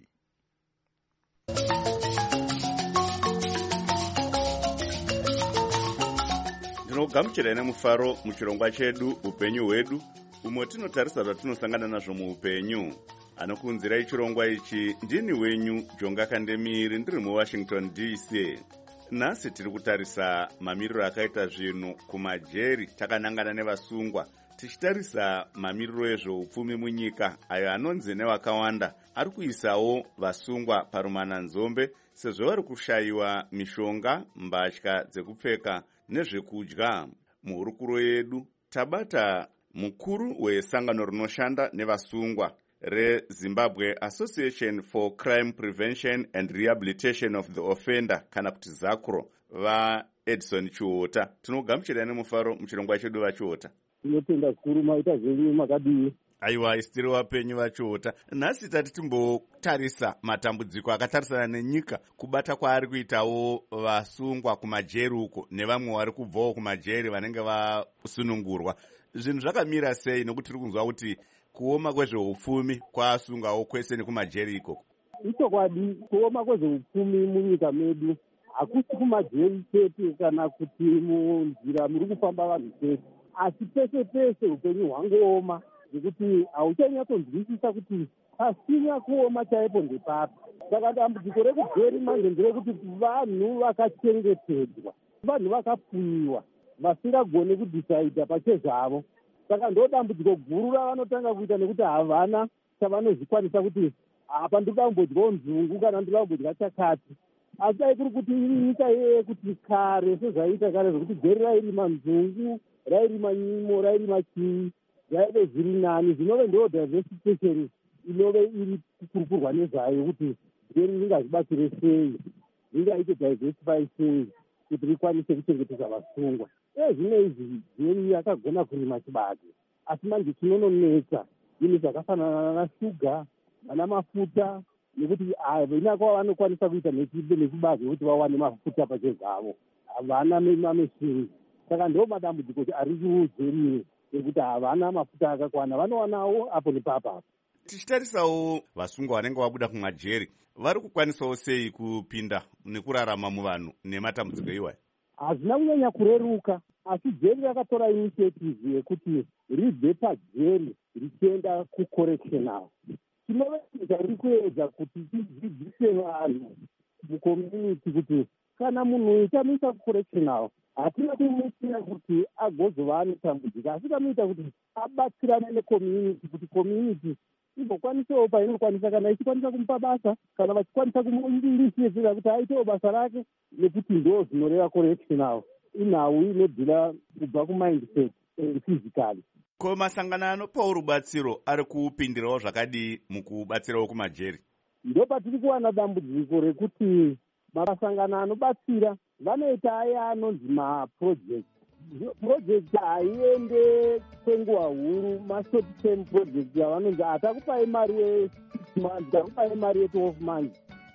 Ndinogamuchirai nemufaro muchirongwa chedu upenyu hwedu, umwe tinotarisa zvatinosangana nazvo muupenyu. Anokunzirai chirongwa ichi ndini wenyu Jonga Kandemiri ndiri muWashington DC. Nhasi tiri kutarisa mamiriro akaita zvinhu kumajeri takanangana nevasungwa, tichitarisa mamiriro ezveupfumi munyika ayo anonzi nevakawanda ari kuisawo vasungwa parumananzombe sezvo vari kushayiwa mishonga, mbatya dzekupfeka nezvekudya. Muhurukuro yedu tabata mukuru wesangano rinoshanda nevasungwa reZimbabwe Association for Crime Prevention and Rehabilitation of the Offender, kana kuti ZACRO, vaEdison Chiota. Tinogamuchirai nemufaro muchirongwa chedu vachiota. Tinotenda zvikuru maita zvenyu makadii. Aiwa, isitiri wapenyu vachiota. Nhasi tati timbotarisa matambudziko akatarisana nenyika, kubata kwaari kuitawo vasungwa kumajeri uko nevamwe vari kubvawo kumajeri vanenge vasunungurwa. Zvinhu zvakamira sei, nokuti tiri kunzwa kuti kuoma kwezveupfumi kwasungawo kwese nekumajeri ikoko? Ichokwadi, kuoma kwezveupfumi munyika medu hakusi kumajeri chete kana kuti munzira muri kufamba vanhu chete, asi pese pese upenyu hwangooma, ngekuti hauchanyatsonzwisisa kuti pasina kuoma chaipo ndepapi. Saka dambudziko rekujeri manje nderekuti vanhu vakachengetedzwa, vanhu vakafuyiwa, vasingagone kudhisaidha pachezvavo. Saka ndo dambudziko guru ravanotanga kuita, nekuti havana chavanozvikwanisa kuti apa ndinoda kumbodyawo nzungu kana ndinoda kumbodya chakati. Asi aikuri kuti iri nyika yekuti kare sezvaita kare zvokuti geri rairima nzungu, rairima nyimo, rairima chii, zvaive zviri nani. Zvinove ndo diversification inove iri kukurukurwa nezvayo kuti geri ringazvibatsire sei, ringaite diversify sei kuti rikwanise kuchengetedza vasungwa. Zvino izvi geri yakagona kurima chibage, asi manje chinononetsa zvinhu zvakafanana nashuga, vana mafuta, nekuti inakwa vanokwanisa kuita nechibage kuti vawane mafuta pachezvavo, havana mameshini. Saka ndo madambudziko ari kujeriwe, nekuti havana mafuta akakwana, vanowanawo apo nepapa. Tichitarisawo vasungwa vanenge vabuda kumajeri, vari kukwanisawo sei kupinda nekurarama muvanhu nematambudziko iwayo? Hazvina kunyanya kureruka, asi jeri rakatora initiative yekuti ribve pajeri richienda kucorrectional. Chinoveita riri kuedza kuti tidzidzise vanhu mucommunity kuti kana munhu ichamisa kucorrectional, hatina kumuitira kuti agozova anotambudzika, asi tamuita kuti abatsirane necommunity, kuti community igokwanisawo painokwanisa, kana ichikwanisa kumupa basa, kana vachikwanisa kumuinitiativa kuti aitewo basa rake, nekuti ndo zvinoreva correctional. Inhau inodhira kubva kumindset physically. Ko masangano anopawo rubatsiro ari kupindirawo zvakadii mukubatsirawo kumajeri? Ndo patiri kuwana dambudziko rekuti masangano anobatsira vanoita aya anonzi maproject. Project haiende kwenguva huru, mashort term project yavanonzi atakupai mari ye6 months, takupai mari ye12 months.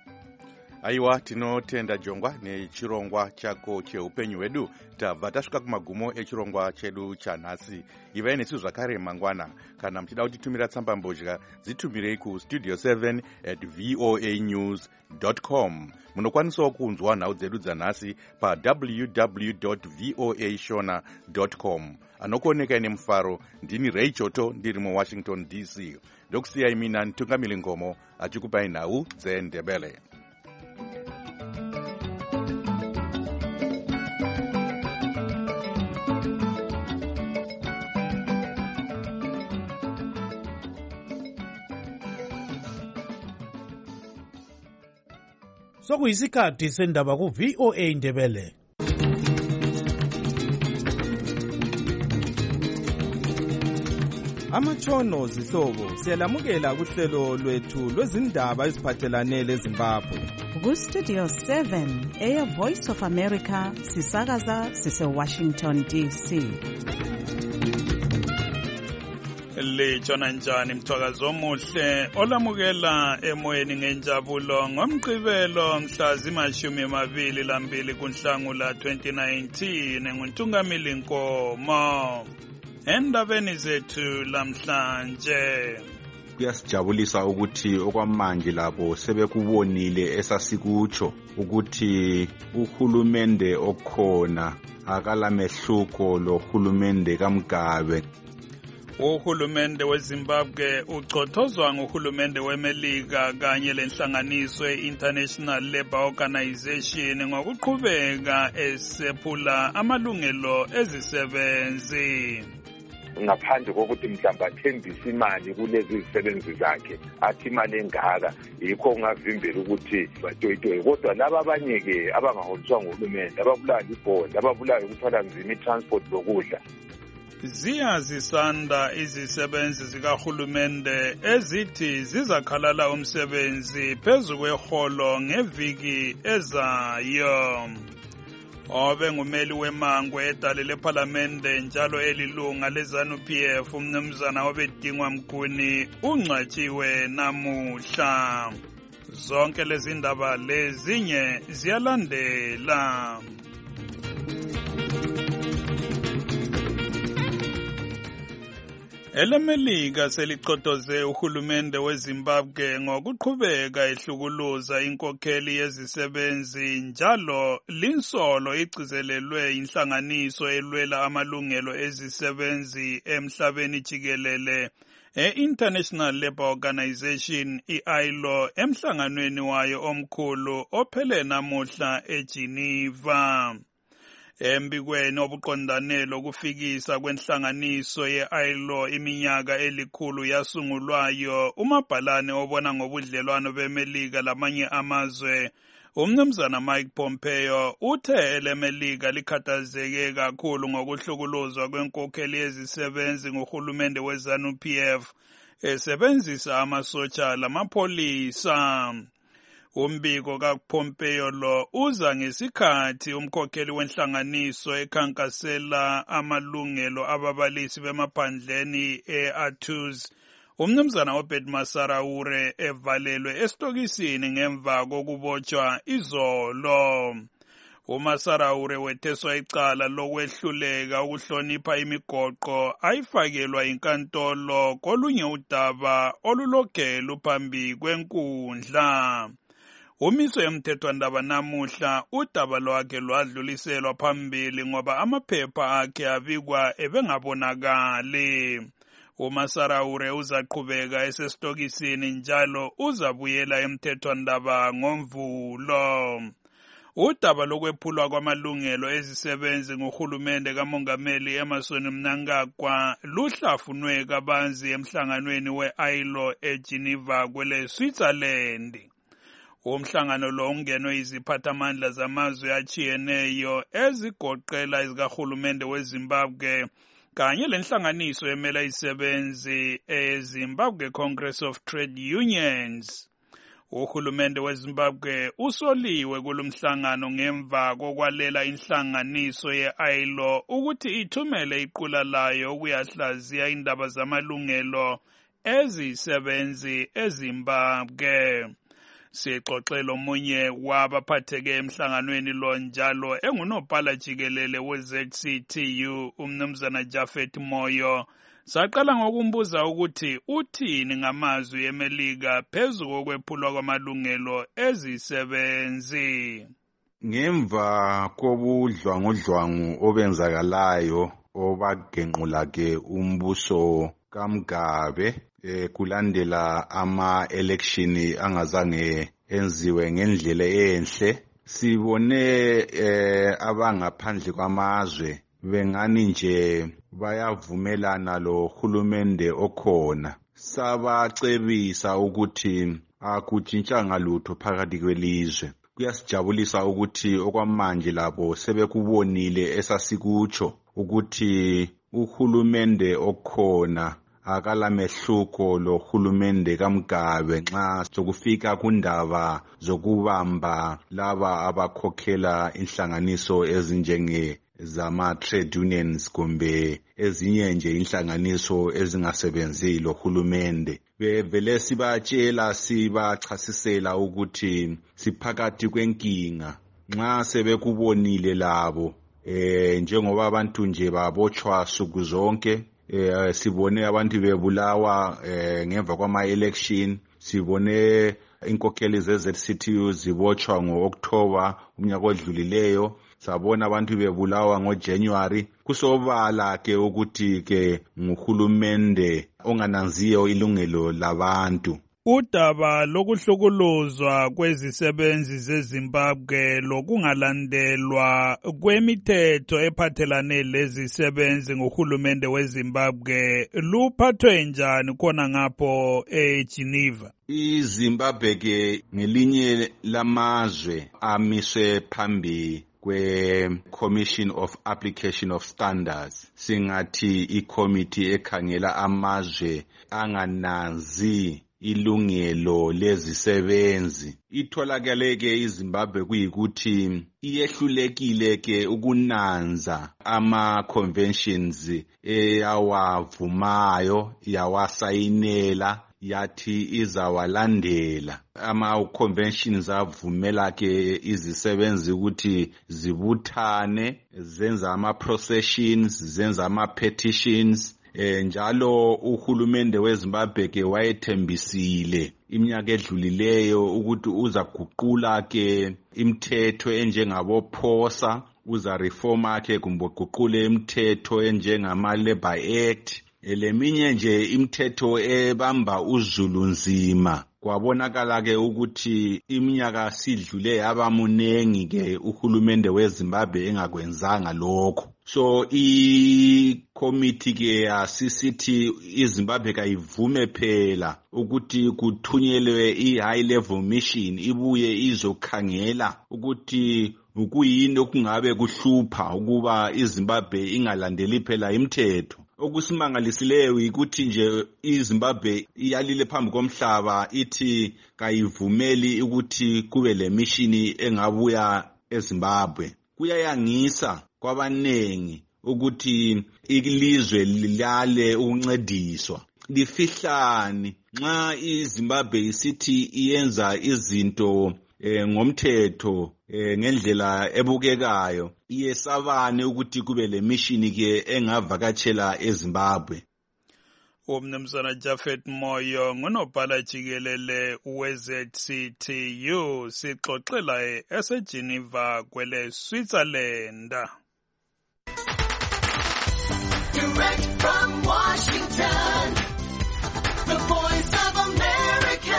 Aiwa, tinotenda Jongwa nechirongwa chako cheupenyu hwedu. Tabva tasvika kumagumo echirongwa chedu chanhasi. Ivai nesu zvakare mangwana. Kana muchida kutitumira tsamba mbozha, dzitumirei kustudio 7@voanews.com. Munokwanisawo kunzwa nhau dzedu dzanhasi pa www.voashona.com. Anokuoneka nemufaro ndini Ray Choto ndiri muWashington DC. Ndokusiyai mina Ntungamiri Ngomo achikupai nhau dzeNdebele. sokuyisikhathi sendaba ku-VOA Indebele. Amatshono zihlobo siyalamukela kuhlelo lwethu lwezindaba eziphathelane leZimbabwe. Ku-Studio 7 Air Voice of America sisakaza sise-Washington DC. Litshona njani mthwakazi omuhle olamukela emoyeni ngenjabulo ngomgqibelo mhla zima-22 kuNhlangula 2019 nguNtungamili Nkomo. Endabeni zethu lamhlanje kuyasijabulisa ukuthi okwamanje labo sebekubonile esasikutsho ukuthi uhulumende okhona akalamehluko lohulumende kaMgabe. Uhulumende weZimbabwe uchothozwa nguhulumende weMelika kanye lenhlanganiso ye-International Labour Organization ngokuqhubeka esephula amalungelo ezisebenzi. Ngaphandle kokuthi mhlamba athembise imali kulezi zisebenzi zakhe athi imali engaka yikho ungavimbela ukuthi batoyitoye, kodwa laba abanye-ke abangaholiswa nguhulumende ababulawa libhondi ababulawa ukuthwala nzima i-transport lokudla. Ziyazisanda izisebenzi zikahulumende ezithi zizakhalala umsebenzi phezu kweholo ngeviki ezayo. Obe ngumeli wemangwe edale lephalamende njalo elilunga leZANU-PF umnumzana obedingwa Mguni ungcwatshiwe namuhla. Zonke lezi ndaba lezinye ziyalandela. EleMelika selichotoze uhulumende weZimbabwe ngokuqhubeka ehlukuluza inkokheli yezisebenzi njalo linsolo igcizelelwe inhlanganiso elwela amalungelo ezisebenzi emhlabeni jikelele e-International Labour Organization i-ILO emhlanganweni wayo omkhulu ophele namuhla eGeneva. Embikweni obuqondanelo kufikisa kwenhlanganiso ye-ILO iminyaka elikhulu yasungulwayo umabhalane obona ngobudlelwano beMelika lamanye amazwe umnumzana Mike Pompeo uthe eleMelika likhathazeke kakhulu ngokuhlukuluzwa kwenkokheli yezisebenzi nguhulumende weZANU-PF esebenzisa amasotsha lamapholisa. Umbiko kaPompeo lo uza ngesikhathi umkhokheli wenhlanganiso ekhankasela amalungelo ababalisi bemaphandleni e-Athus umnumzana Obed Masaraure evalelwe esitokisini ngemva kokubotshwa izolo. uMasaraure wetheswa icala lokwehluleka ukuhlonipha imigoqo ayifakelwa inkantolo kolunye udaba olulogelu phambi kwenkundla. Umiswe emthethwandaba namuhla udaba lwakhe lwadluliselwa phambili ngoba amaphepha akhe abikwa ebengabonakali. uMasaraure uzaqhubeka esesitokisini njalo uzabuyela emthethwandaba ngoMvulo. Udaba lokwephulwa kwamalungelo ezisebenzi nguhulumende kamongameli Emmerson Mnangagwa luhlafunwe kabanzi emhlanganweni we-ILO eGeneva kwele Switzerland. Umhlangano lo ungenwe iziphathamandla zamazwe atshiyeneyo ezigoqela izikahulumende weZimbabwe kanye lenhlanganiso emela isebenzi eZimbabwe Congress of Trade Unions. Uhulumende weZimbabwe usoliwe kulomhlangano ngemva kokwalela inhlanganiso ye-ILO ukuthi ithumele iqula layo ukuyahlaziya indaba zamalungelo ezisebenzi eZimbabwe. Sixoxela omunye wabaphatheke emhlanganweni lo njalo engunobhala jikelele we-ZCTU umnumzana Jafet Moyo. Saqala ngokumbuza ukuthi uthini ngamazwi eMelika phezu kokwephulwa kwamalungelo ezisebenzi. Ngemva kobudlwangudlwangu obenzakalayo obagenqula ke umbuso kaMgabe kulandela ama-election angazange enziwe ngendlela enhle, sibone abangaphandle kwamazwe bengani nje bayavumelana lo hulumende okhona. Sabacebisa ukuthi akutshintshanga lutho phakathi kwelizwe. kuyasijabulisa ukuthi okwamanje labo sebekubonile esasikutsho ukuthi uhulumende okhona akalamehluko lohulumende kaMgabe nxa sokufika kundaba zokubamba laba abakhokhela inhlanganiso ezinjenge zama-trade unions kumbe ezinye nje inhlanganiso ezingasebenzi lohulumende. Bevele sibatshela sibachasisela ukuthi siphakathi kwenkinga nxa sebekubonile labo njengoba abantu nje babotshwa suku zonke. Sibone abantu bebulawa ngemva kwama-election, sibone inkokheli ze-ZCTU zibotshwa ngo-October umnyaka odlulileyo, sabona abantu bebulawa ngoJanuary. Kusobala ke ukuthi ke nguhulumende ongananziyo ilungelo labantu. Udaba lokuhlukuluzwa kwezisebenzi zeZimbabwe lokungalandelwa kwemithetho ephathelane lezisebenzi ngohulumende weZimbabwe luphathwe njani khona ngapho eGeneva? iZimbabwe ke ngelinye lamazwe amiswe phambi kwe-Commission of Application of Standards, singathi ikomiti ekhangela amazwe angananzi ilungelo lezisebenzi. Itholakale ke iZimbabwe kuyikuthi iyehlulekile ke ukunanza ama-conventions eyawavumayo yawasayinela yathi izawalandela. Ama-conventions avumela ke izisebenzi ukuthi zibuthane, zenza ama-processions, zenza ama-petitions. Njalo uhulumende weZimbabwe ke wayethembisile iminyaka edlulileyo ukuthi uza guqula ke imithetho enjengabo POSA, uza reforma ke kumbe guqule imithetho enjengama Labor Act, leminye nje imithetho ebamba uzulu nzima. Kwabonakala ke ukuthi iminyaka sidlule yabamunengi ke uhulumende weZimbabwe engakwenzanga lokho. So ikomiti ke asisithi iZimbabwe kayivume phela ukuthi kuthunyelwe i-high level mission ibuye izokhangela ukuthi ukuyini okungabe kuhlupha ukuba iZimbabwe ingalandeli phela imithetho. Okusimangalisileyo ukuthi nje iZimbabwe iyalile phambi komhlaba ithi kayivumeli ukuthi kube le mission engabuya eZimbabwe. Kuyayangisa kwabanengi ukuthi ilizwe lilale ukuncediswa. Lifihlani nxa iZimbabwe isithi iyenza izinto ngomthetho ngendlela ebukekayo, iyesabane ukuthi kube le mission ke engavakatshela eZimbabwe. Umnumzana Japhet Moyo ngunobhala jikelele we-ZCTU sixoxela eseGeneva kwele Switzerland. Direct from Washington, the Voice of America,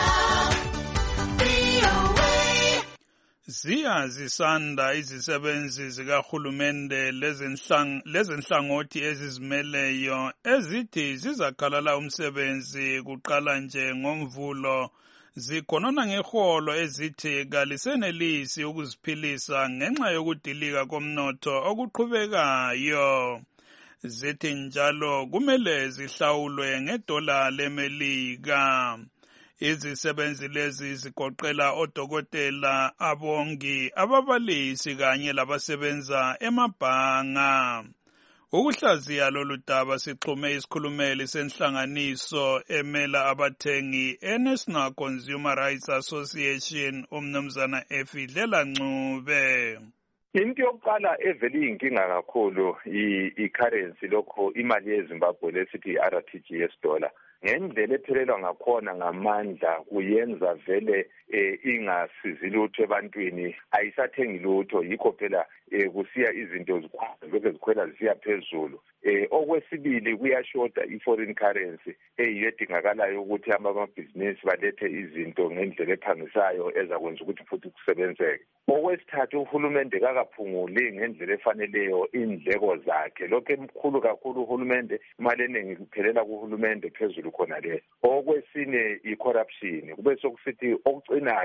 VOA. Ziyazisanda izisebenzi zikahulumende lezenhlangothi ezizimeleyo ezithi zizakhalala umsebenzi kuqala nje ngoMvulo, zikhonona ngeholo ezithi kalisenelisi ukuziphilisa ngenxa yokudilika komnotho okuqhubekayo. Zithi njalo kumele zihlawulwe ngedola leMelika. Izisebenzi lezi zigoqela odokotela, abongi, ababalisi kanye labasebenza emabhanga. Ukuhlaziya lolu daba sixhume isikhulumeli senhlanganiso emela abathengi eNational Consumer Rights Association umnumzana Efidlela Ncube. Into yokuqala evele iyinkinga kakhulu i-currency lokho imali yeZimbabwe lesithi i-RTGS dollar. Ngendlela ephelelwa ngakhona ngamandla kuyenza vele ingasizi lutho ebantwini, ayisathengi lutho, yikho phela kusiya izinto zikhwela zisiya phezulu. Okwesibili kuyashoda i-foreign currency eyiyo edingakalayo ukuthi amabhizinisi balethe izinto ngendlela ephangisayo ezakwenza ukuthi futhi kusebenzeke. Okwesithathu uhulumende kakaphunguli ngendlela efaneleyo indleko zakhe. Lokho emkhulu kakhulu uhulumende, imali eningi kuphelela kuhulumende phezulu khona le. Okwesine i-corruption, kube sokusithi okucinayo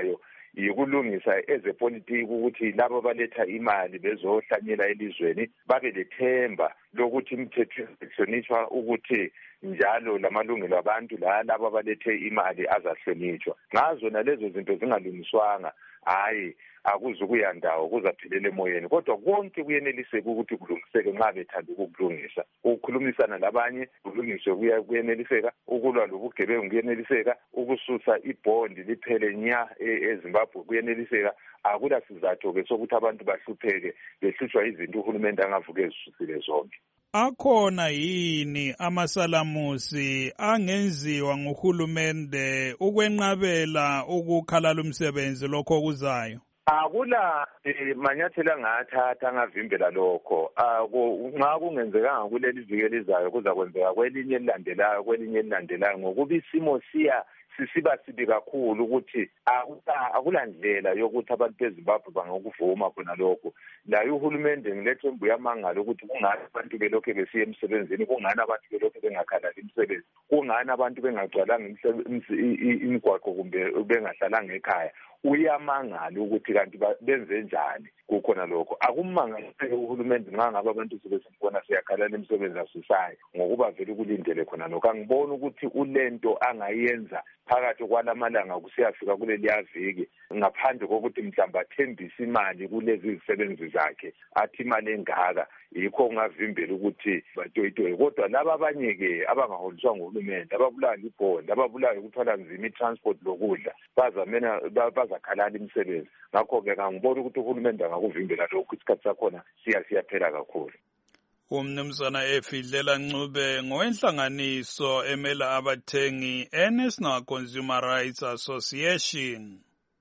yikulungisa ezepolitiki ukuthi labo baletha imali bezohlanyela elizweni babe lethemba lokuthi imithetho ihlonishwa ukuthi njalo lamalungelo abantu labo abalethe imali azahlonishwa. Ngazona lezo zinto zingalungiswanga, hayi akuzukuya ndawo kuzaphelela emoyeni, kodwa konke kuyeneliseka ukuthi kulungiseke nxa bethanda ukukulungisa. Ukukhulumisana labanye kulungiswe kuyeneliseka, ukulwa lobugebengu kuyeneliseka, ukususa ibhondi liphele nya eZimbabwe kuyeneliseka. Akula sizatho-ke sokuthi abantu bahlupheke behlutshwa izinto uhulumende angavuke ezisusile zonke. Akhona yini amasalamusi angenziwa nguhulumende ukwenqabela ukukhalala umsebenzi lokho kuzayo? Akula manyathelo angathatha angavimbela lokho. Nxa kungenzekanga kuleli viki elizayo kuzakwenzeka kwelinye elilandelayo ngokuba isimo sisiba sibi kakhulu ukuthi akulandlela yokuthi abantu beZimbabwe bangakuvuma khona lokho. La uhulumende ngilethembu yamangala ukuthi kungani abantu belokhu besiya emsebenzini, kungani abantu belokhu bengakhalali imisebenzi, kungani abantu bengagcwalanga imigwaqo kumbe bengahlalanga ekhaya. Uyamangala ukuthi kanti benze njani kukhona lokho. Akumangalise uhulumende nxa ngabe abantu sebesibona siyakhalala imisebenzi asisayo ngokuba vele kulindele khona lokho. Angibona ukuthi ulento angayenza phakathi kwalamalanga kusiyafika kuleli yaviki ngaphandle kokuthi mhlawumbe athembise imali kulezi izisebenzi zakhe athi imali engaka, yikho kungavimbela ukuthi batoyitoye. Kodwa laba abanye-ke abangaholiswa nguhulumende, ababulawa libhondi, ababulawa ukuthwala nzima i-transport lokudla, bazakhalala imisebenzi. Ngakho-ke ngangibona ukuthi uhulumende angakuvimbela lokhu, isikhathi sakhona siyaphela kakhulu. Umnumzana Efidlela Ncube ngowenhlanganiso emela abathengi eNational Consumer Rights Association.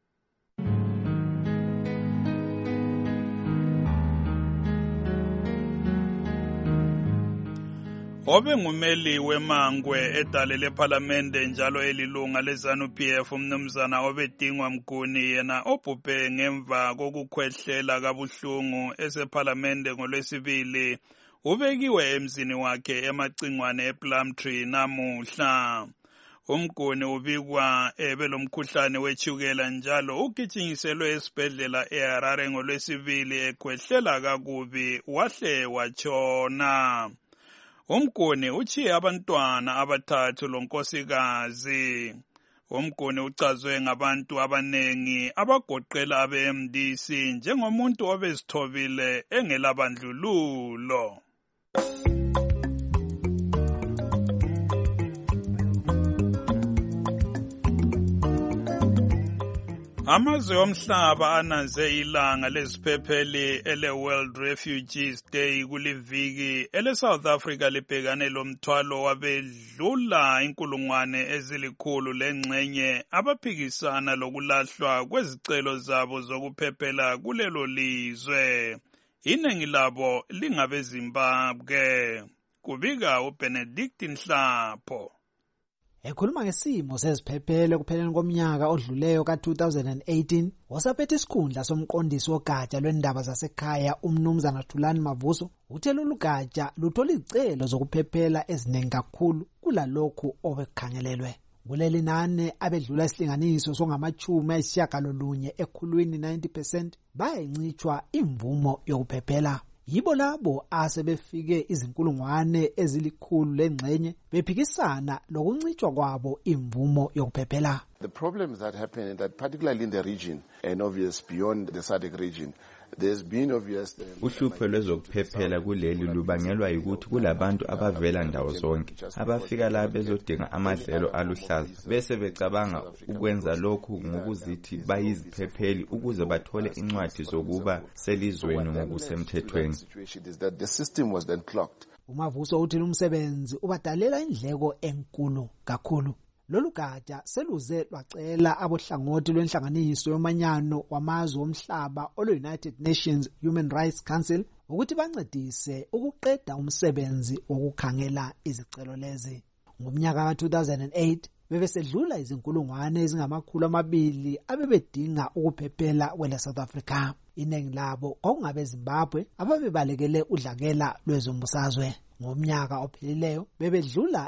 Obe ngumeli wemangwe edale lephalamende njalo elilunga leZANU-PF umnumzana Obedingwa Mguni yena obhubhe ngemva kokukhwehlela kabuhlungu esephalamende ngolwesibili ubekiwe emzini wakhe emacingwane ePlumtree namuhla. Umguni ubikwa belomkhuhlane wetshukela njalo ugijinyiselwe esibhedlela eHarare ngolwesibili ekhwehlela kakubi wahle watshona. Umguni uchiye abantwana abathathu lonkosikazi. Umguni uchazwe ngabantu abanengi abagoqela abe-MDC njengomuntu obezithobile engelabandlululo. Amazwe omhlaba ananze ilanga leziphepheli ele-World Refugees Day kuliviki ele-South Africa libhekane lomthwalo wabedlula 1,100 lengxenye abaphikisana lokulahlwa kwezicelo zabo zokuphephela kulelo lizwe. Iningi labo lingabeZimbabwe. Kubika uBenedict Nhlapho. Ekhuluma ngesimo seziphephelo kupheleni komnyaka odluleyo ka-2018, wasaphethe isikhundla somqondisi wogatsha lwendaba zasekhaya umnumzana Thulani Mavuso uthe lolu gatsha luthola izicelo zokuphephela eziningi kakhulu kulalokhu obekukhangelelwe. Kuleli nani abedlula isilinganiso songama-90 ekhulwini 90% bayincitshwa imvumo yokuphephela. Yibo labo asebefike 1,100 lengxenye bephikisana lokuncitshwa kwabo imvumo yokuphephela. The problems that happen that particularly in the region and obvious beyond the SADC region, there's been obvious uhlupho lwezokuphephela kuleli lubangelwa ukuthi kulabantu abavela ndawo zonke abafika la bezodinga amadlelo aluhlaza bese becabanga ukwenza lokhu ngokuzithi bayiziphepheli ukuze bathole incwadi zokuba selizweni ngokusemthethweni. uMavuso uthi umsebenzi ubadalela indleko enkulu kakhulu. Lolu gatsha seluze lwacela abohlangothi lwenhlanganiso yomanyano wamazwe omhlaba olo-United Nations Human Rights Council ukuthi bancedise ukuqeda umsebenzi wokukhangela izicelo lezi. Ngomnyaka ka-2008 bebesedlula 200,000 abebedinga ukuphephela kwele South Africa. Iningi labo kwakungabeZimbabwe ababebalekele udlakela lwezombusazwe. Ngomnyaka ophelileyo bebedlula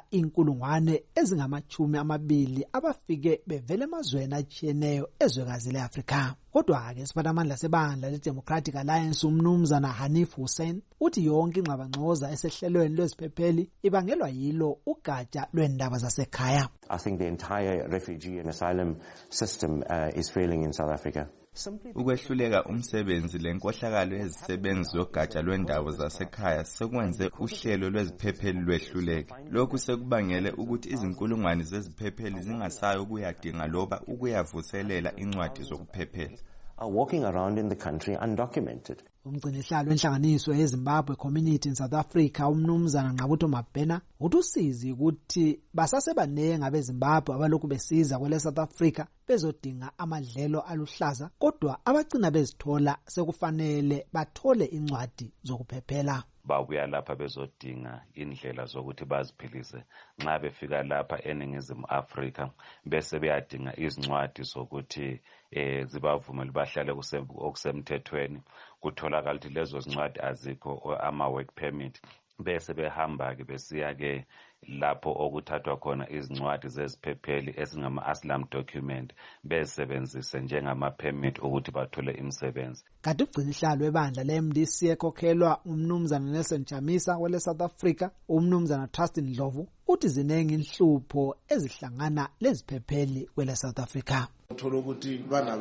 20,000 abafike bevele emazweni atshiyeneyo ezwekazi le-Afrika. Kodwa-ke isiphathamandla sebandla le-Democratic Alliance umnumzana Hanif Hussein uthi yonke ingxabangxoza esehlelweni lweziphepheli ibangelwa yilo ugatsha lwendaba zasekhaya. I think the entire refugee and asylum system is failing in South Africa. Ukwehluleka umsebenzi lenkohlakalo yezisebenzi zogatsha lwendaba zasekhaya sekwenze uhlelo lweziphepheli lwehluleke. Lokhu sekubangele ukuthi izinkulungwane zeziphepheli zingasayo ukuyadinga loba ukuyavuselela incwadi zokuphephela. Are walking around in the country undocumented. Umgcinisihlalo wenhlanganiso yeZimbabwe Community in South Africa umnumzana Ngqabutho Mabhena uthi usizi ukuthi basasebanenge abeZimbabwe abalokhu besiza kwele South Africa bezodinga amadlelo aluhlaza kodwa abagcina bezithola sekufanele bathole incwadi zokuphephela. Babuya lapha bezodinga indlela zokuthi baziphilise nxa befika lapha eNingizimu Afrika bese beyadinga izincwadi zokuthi zibavumele bahlale okusemthethweni kutholakala ukuthi lezo zincwadi azikho ama work permit bese behamba ke besiya ke lapho okuthathwa khona izincwadi zeziphepheli esingama asylum document besebenzise njengama permit ukuthi bathole imisebenzi. Kanti ugcinisihlalo webandla le-MDC ekhokhelwa umnumzana Nelson Chamisa wele South Africa umnumzana Trustin Ndlovu uthi zinengi inhlupho ezihlangana leziphepheli kwele South Africa. Uthola ukuthi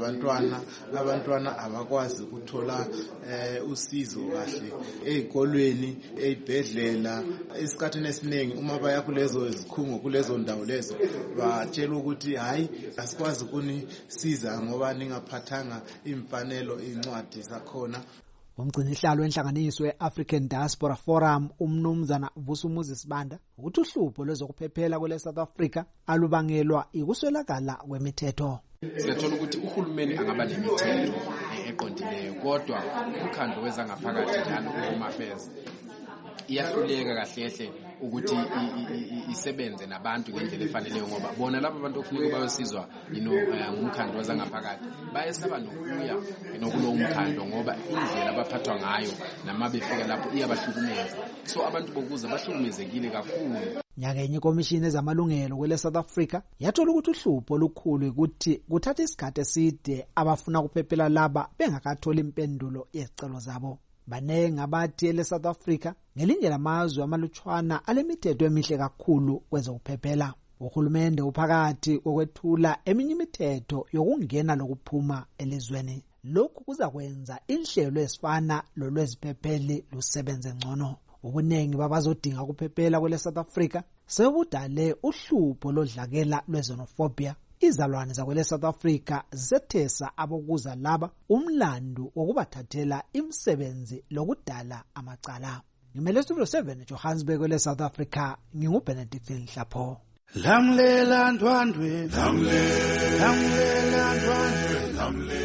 abantwana abakwazi ukuthola usizo kahle ezikolweni ezibhedlela isikhathini esiningi uma baya kulezo izikhungo kulezo ndawo lezo batshela ukuthi hayi asikwazi kunisiza ngoba ningaphathanga imfanelo incwadi zakhona. Umgcinisihlalo wenhlanganiso ye-African Diaspora Forum umnumzana Vusumuzi Sibanda uthi uhlupho lwezokuphephela kwele South Africa alubangelwa ikuswelakala kwemithetho. Siyathola ukuthi uhulumeni angaba lemithetho eqondileyo kodwa umkhandlo wezangaphakathi njalo uHome Affairs iyahluleka kahle ukuthi isebenze nabantu ngendlela efaneleyo ngoba bona laba abantu okufuneka bayosizwa ngumkhandlo wezangaphakathi bayesaba nokuya kulowo mkhandlo ngoba indlela abaphathwa ngayo nama befika lapho iyabahlukumeza so abantu bokuza bahlukumezekile kakhulu. Nyakenye ikomishini ezamalungelo kwele South Africa yathola ukuthi uhlupho olukhulu ukuthi kuthatha isikhathi eside abafuna ukuphephela laba bengakatholi impendulo yezicelo zabo. Banenge abathi ele South Africa ngelinye lamazwe amalutshwana alemithetho emihle kakhulu kwezokuphephela. Uhulumende uphakathi kokwethula eminye imithetho yokungena lokuphuma elizweni. Lokhu kuzakwenza inhlelo ezifana lolweziphepheli lusebenze ngcono. Ubunengi babazodinga ukuphephela kwele South Africa sebudale uhlupho lodlakela lwezonofobia. Izalwane zakwele South Africa zisethesa abokuza laba umlandu wokubathathela imisebenzi lokudala amacala. Ngimele Studio 7 Johannesburg kwele South Africa nginguBenedict Nhlapho. Lamlela ndwandwe lamlela ndwandwe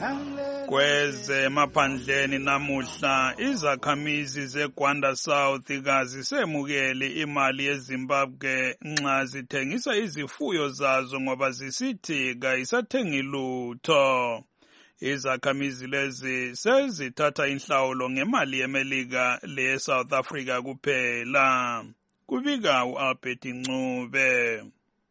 kweze maphandleni namuhla izakhamizi zeGwanda South kazisemukele imali yeZimbabwe nxa zithengisa izifuyo zazo ngoba zisithi kayisathengi lutho. Izakhamizi lezi sezithatha inhlawulo ngemali yeMelika le-South Africa kuphela. Kubika u-Albert Ncube.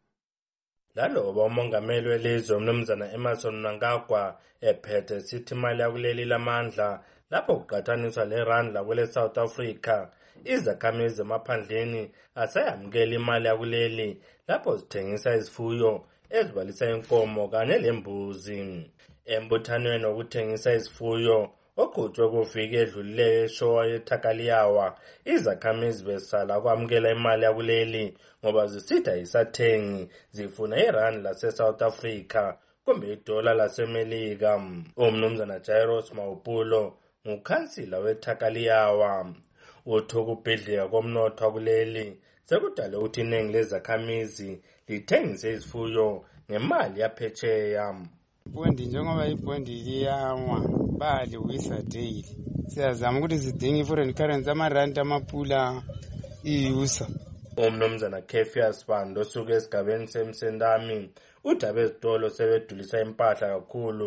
Laloba umongameli welizwe umnumzana Emmerson Mnangagwa ephethe sithi imali yakuleli lamandla lapho kuqathaniswa leRand lakwele South Africa izakhamizi zemaphandleni asayamukela imali yakuleli lapho zithengisa izifuyo ezibalisa inkomo kanye lembuzi. Embuthanweni wokuthengisa izifuyo oqhutshwe kuviki edlulileyo eshowa yeThakaliyawa izakhamizi besala kwamukela imali yakuleli ngoba zisitha isathengi zifuna iRand lase-South Africa kumbe idola laseMelika. Umnumzana Jairus Mawupulo ngukhansila weThakaliyawa uthi ukubhidlika komnotho wakuleli sekudale ukuthi iningi lezakhamizi lithengise izifuyo ngemali yaphetsheya. Bondi njengoba ibondi liyawa baliwisa daily siyazama ukuthi zidinga i-foreign currency amarandi amapula iyusa. Umnumzana Kefias Bando osuke esigabeni semsendami uthi abezitolo sebedulisa impahla kakhulu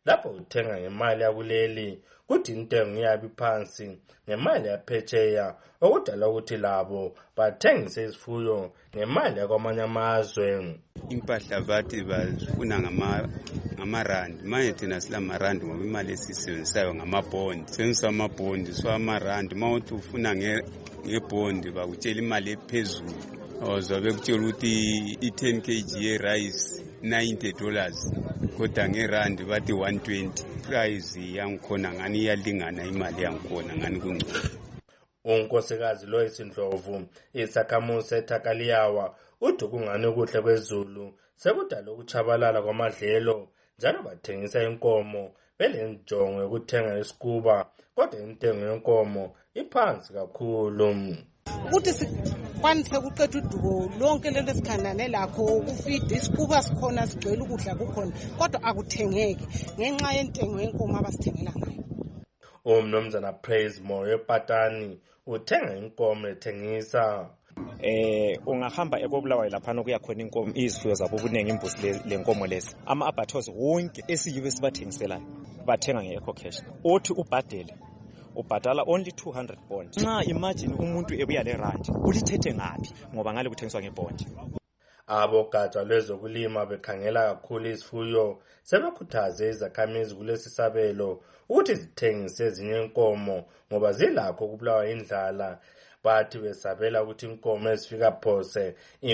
lapho uthenga ngemali yakuleli kuthi intengo yabi phansi ngemali yaphetsheya okudala ukuthi labo bathengise isifuyo ngemali yakwamanye amazwe. Impahla bathi bafuna ngamarandi manje thina silamarandi ngoba imali esisebenzisayo ngamabhondi sebenzisa amabhondi so amarandi mawuthi ufuna ngebhondi bakutshela imali ephezulu ozobe kutshela ukuthi i-10 kg ye-rice $90 kodwa ngerandi bathi 120 price yangikhona ngani iyalingana imali yangikhona ngani kungcono. Unkosikazi Lois Ndlovu isakhamuzi eThakaliyawa uthi kungani kuhle kwezulu sekudala ukuchabalala kwamadlelo njalo bathengisa inkomo belenjongo yokuthenga isikuba kodwa intengo yenkomo iphansi kakhulu. Ukuthi sikwanise ukuqeda udubo lonke lelo sikhandane lakho ukufida isikuba sikhona sigcwele ukudla kukhona kodwa akuthengeki ngenxa yentengo yenkomo abasithengela ngayo. Umnumzana Praise Moyo ePatani uthenga inkomo ethengisa. Ungahamba ekobulawayo laphana kuya khona inkomo izifuyo zabo ubuningi imbuzi lenkomo lezi ama-abattoirs wonke esiyibe sibathengiselayo bathenga nge-eco cash uthi ubhadala only 200 bond. Nxa imagine umuntu ebuya lerandi ulithethe ngaphi ngoba ngale kuthengiswa ngebond. Abogatsha lwezokulima bekhangela kakhulu isifuyo sebekhuthaze izakhamizi kulesi sabelo ukuthi zithengise ezinye inkomo ngoba zilakho ukubulawa indlala. Bathi besabela ukuthi inkomo ezifika phose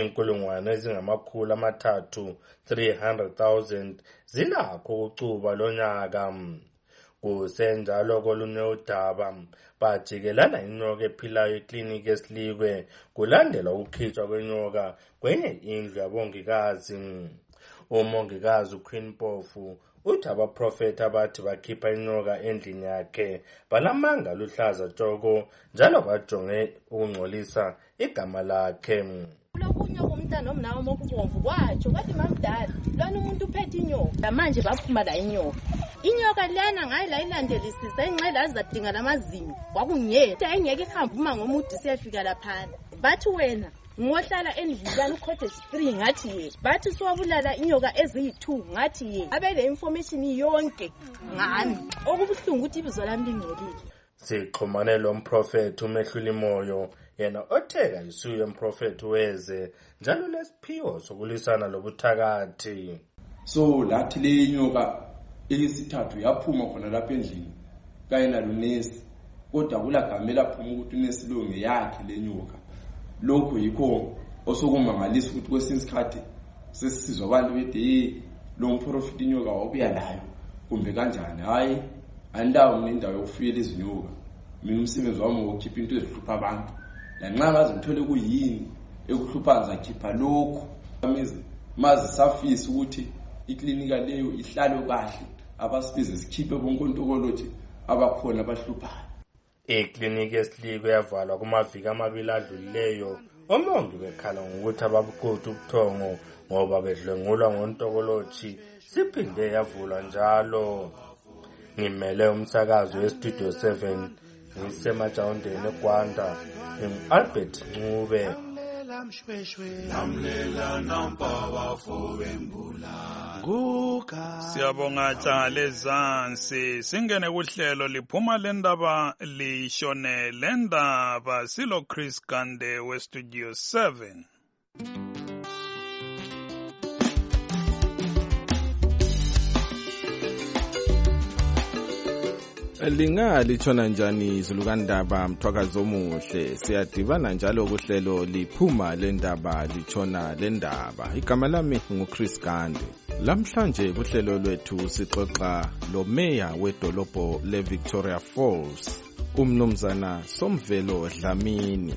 300,000 zilakho ukucuba lonyaka. Kusenjalo kolunye udaba bajikelana inyoka ephilayo ekliniki eSilikwe kulandela ukukhitshwa kwenyoka kwenye indlu yabongikazi. Umongikazi uQueen Mpofu uthi abaprofeti abathi bakhipha inyoka endlini yakhe balamanga luhlaza tshoko njalo bajonge ukungcolisa igama lakhe. Lokunye kumntana omnawo mokubomvu kwatsho kathi mamdala lona umuntu uphethe inyoka manje baphuma la inyoka lana ngayi la ilandelisisa ingcela azadinga lamazinyo kwakungeke engeke ihamba uma ngomude siyafika lapha bathi wena ngohlala endlini lana cottage free ngathi ye bathi siwabulala inyoka eziyi2 ngathi ye abele information yonke ngani okubuhlungu ukuthi ibizo lami lingcolile. Sixhumane lo mprofeti umehluli moyo yena otheka isuyo umprofeti weze njalo lesiphiwo sokulisana lobuthakathi. So lathi le inyoka eyesithathu yaphuma khona lapha endlini kayena lunesi kodwa kulagamela phuma ukuthi unesi lo ngeyakhe lenyoka. Lokho yikho osokumangalisa ukuthi kwesinye isikhathi sesizwa abantu bethi lo mprofeti inyoka wabuya layo kumbe kanjani. Hayi andawo nendawo yokufuyela izinyoka mina umsebenzi wami wokukhipha into ezihlupha abantu lanxa ngaze ngithole kuyini ekuhlupha ngizakhipha lokho maze safisa ukuthi iklinika leyo ihlale kahle abasibize sikhiphe bonke ontokolothi abakhona abahluphayo. Ikliniki eSilikwe yavalwa kumaviki amabili adlulileyo omongi bekhala ngokuthi ababukhotha ubuthongo ngoba bedlengulwa ngontokolothi siphinde yavulwa njalo. Ngimele umsakazo weStudio 7 ngisemajawundeni eGwanda Albert Ncube. Siyabonga Tsalezansi singene kuhlelo liphuma lendaba lishone lendaba silo Chris Gande weStudio 7. Lingatshona njani izulukandaba mthwakazi omuhle siyadibana njalo kuhlelo liphuma lendaba litshona lendaba. Igama lami nguChris Gande. Lamhlanje kuhlelo lwethu sixoxa lo Mayor wedolobho leVictoria Falls umnumzana Somvelo Dlamini.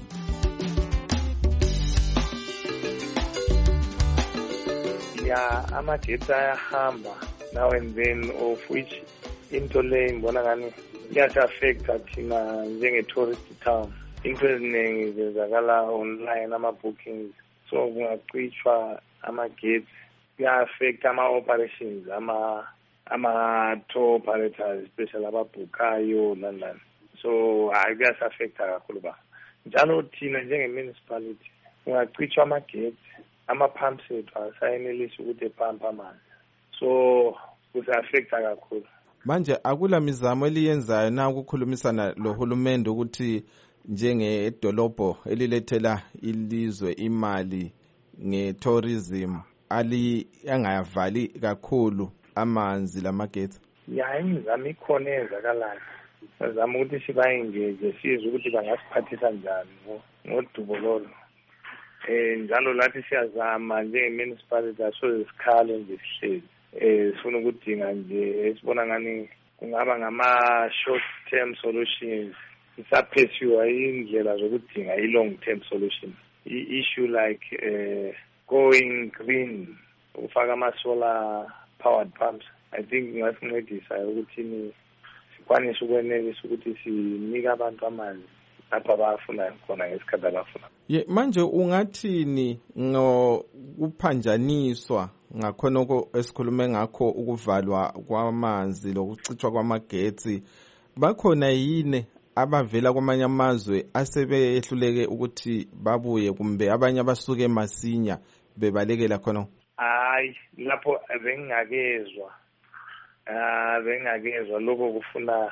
Ya amagetsi ayahamba now and then of which into le ngibona ngani iyasi-affecta thina njenge-tourist town. Into eziningi zenzakala online ama-bookings so kungacishwa amagetsi kuya-affecta ama-operations ama-tour operators especially ababhukayo nani. So hayi kuyasi-affecta kakhulu ba njalo thina njenge-municipality kungacishwa amagetsi ama-pumps ethu asayenelisi ukuthi epampe amanzi so kusa-affecta kakhulu. Manje akula mizamo eliyenzayo na ukukhulumisana lohulumende ukuthi njengedolobho elilethela ilizwe imali nge-tourism angayavali kakhulu amanzi lamagetsi? Ya, imizamo ikhona eyenzakalayo. Sizama ukuthi sibayengeze sizwe ukuthi bangasiphathisa njani ngodubo lolo. Njalo lathi siyazama njenge-municipality asoze sikhale nje sihlezi. Sifuna ukudinga nje esibona ngani kungaba ngama-short term solutions. Isaphesiwa indlela zokudinga i-long term solutions. I-issue like going green, ukufaka ama-solar powered pumps. I think ngasincedisa ukuthi sikwanise ukwenelisa ukuthi sinike abantu amanzi lapho abafuna khona ngesikhathi abafuna. Manje ungathini ngokuphanjaniswa ngakhonoko esikhulume ngakho ukuvalwa kwamanzi lokucithwa kwamagetsi? Bakhona yini abavela kwamanye amazwe asebeyehluleke ukuthi babuye kumbe abanye abasuke masinya bebalekela khona? Hayi, lapho bengakezwa lokho kufuna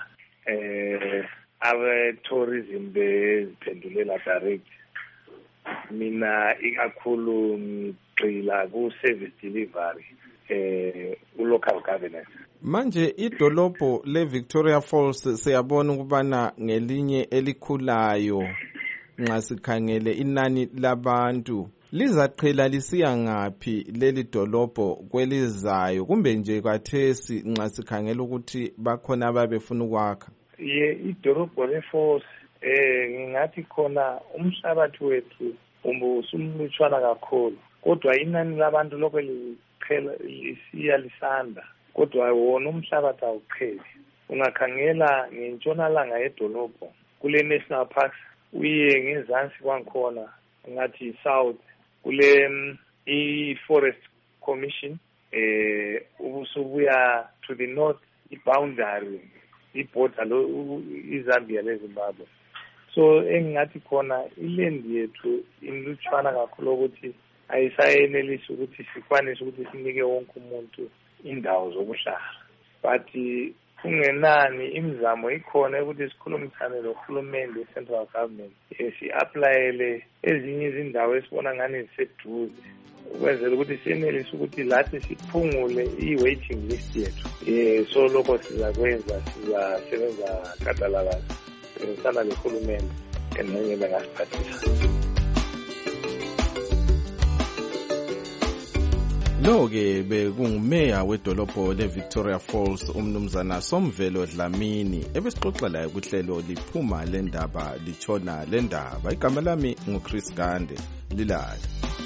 abe-tourism beziphendulela direct. Mina ikakhulu ngigxila ku-service delivery u-local governance. Manje idolobho le-Victoria Falls siyabona ukubana ngelinye elikhulayo nxa sikhangele inani labantu lizaqhela lisiya ngaphi leli dolobho kwelizayo kumbe nje kathesi nxa sikhangela ukuthi bakhona ababefuna ukwakha? Idolobho le-Falls ngingathi khona umhlabathi wethu usumlutshwana kakhulu, kodwa inani labantu lokho lisiya lisanda, kodwa wona umhlabathi awuqheli. Ungakhangela ngentshonalanga yedolobho kule-national parks, uye ngezansi kwangikhona ngathi south kule i-forest commission, ubusubuya to the north i-boundary i-border iZambia leZimbabwe. So engathi khona ilendi yethu inlutshwana kakhulu ukuthi ayisayenelisi ukuthi sikwanise ukuthi sinike wonke umuntu indawo zokuhlala. But kungenani imizamo ikhona ukuthi sikhulumisane nohulumende we-central government, si-aplayele ezinye izindawo esibona ngani ziseduze ukwenzela ukuthi siyenelise ukuthi lathi siphungule i-waiting list yethu. So lokho sizakwenza, sizasebenza gadalakazi sebenzisana lehulumende enenye bengasiphathisa. Lo-ke bekungumeya wedolobho le-Victoria Falls umnumzana Somvelo Dlamini ebesixoxa laye kuhlelo liphuma lendaba litshona lendaba. Igama lami nguChris Gande, lilale.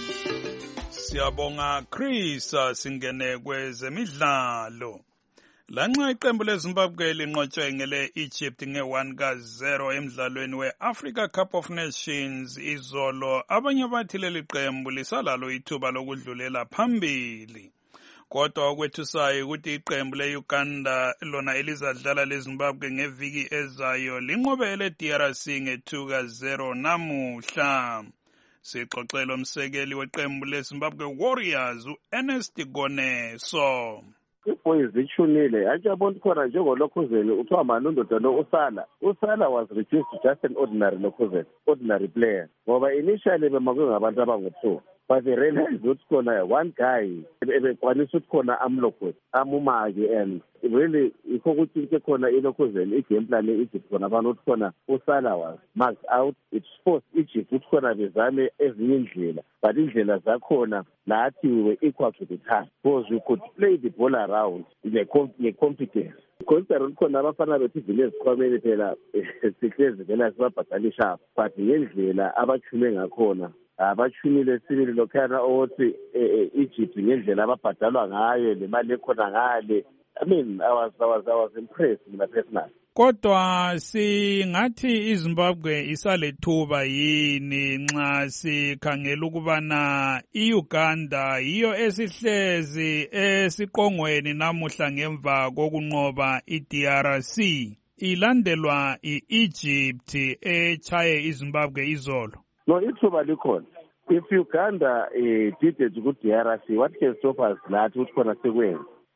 Siyabonga Chris. Singene kwezemidlalo. Lanxa iqembu leZimbabwe linqotshwe ngele Egypt nge-1-0 emidlalweni we-Africa Cup of Nations izolo, abanye bathi leli qembu lisalalo ithuba lokudlulela phambili. Kodwa okwethusayo ukuthi iqembu le-Uganda lona elizadlala leZimbabwe ngeviki ezayo linqobe ele-DRC nge-2-0 namuhla. Sixoxela umsekeli weqembu leZimbabwe Warriors u-Ernest Goneso. Boys ichunile ajabona khona njengolokhuzeni uthiwa manje undoda lo usala was reduced to just an ordinary player ngoba initially bemakwe ngabantu abangu-2, but they realized ukuthi khona one guy ebekwanisa ukuthi khona amlokwe amumake, and really yikho ukuthi into khona ilokhuzeni igame plan e-Egypt khona abantu ukuthi khona usala was marked out. It forced Egypt ukuthi khona bezame ezinye indlela, but indlela zakhona lathi we were equal to the task because we could play the ball around nge-competence. Considering khona abafana bethu village kwamele phela sihlezi vela sibabhadalisha, but ngendlela abachume ngakhona abachumile sibili lokhana ukuthi Egypt ngendlela ababhadalwa ngayo nemali ekhona ngale. I mean, I was impressed mina personally. Kodwa singathi iZimbabwe isalethuba yini nxa sikhangela ukubana iUganda yiyo esihlezi esiqongweni namuhla ngemva kokunqoba iDRC ilandelwa iEgypt echaye iZimbabwe izolo? No, ithuba likhona. If Uganda did it ku DRC, what can stop us lathi ukuthi khona sekwenza?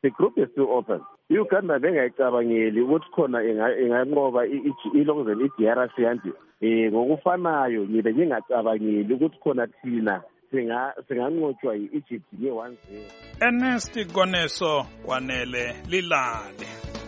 the group is still open. I-Uganda bengayicabangeli ukuthi khona inganqoba ilokozela i-DRC yanti ngokufanayo ngibe ngingacabangeli ukuthi khona thina singanqotshwa yi-Egypt nge-1-0. Ernest Goneso kwanele lilale.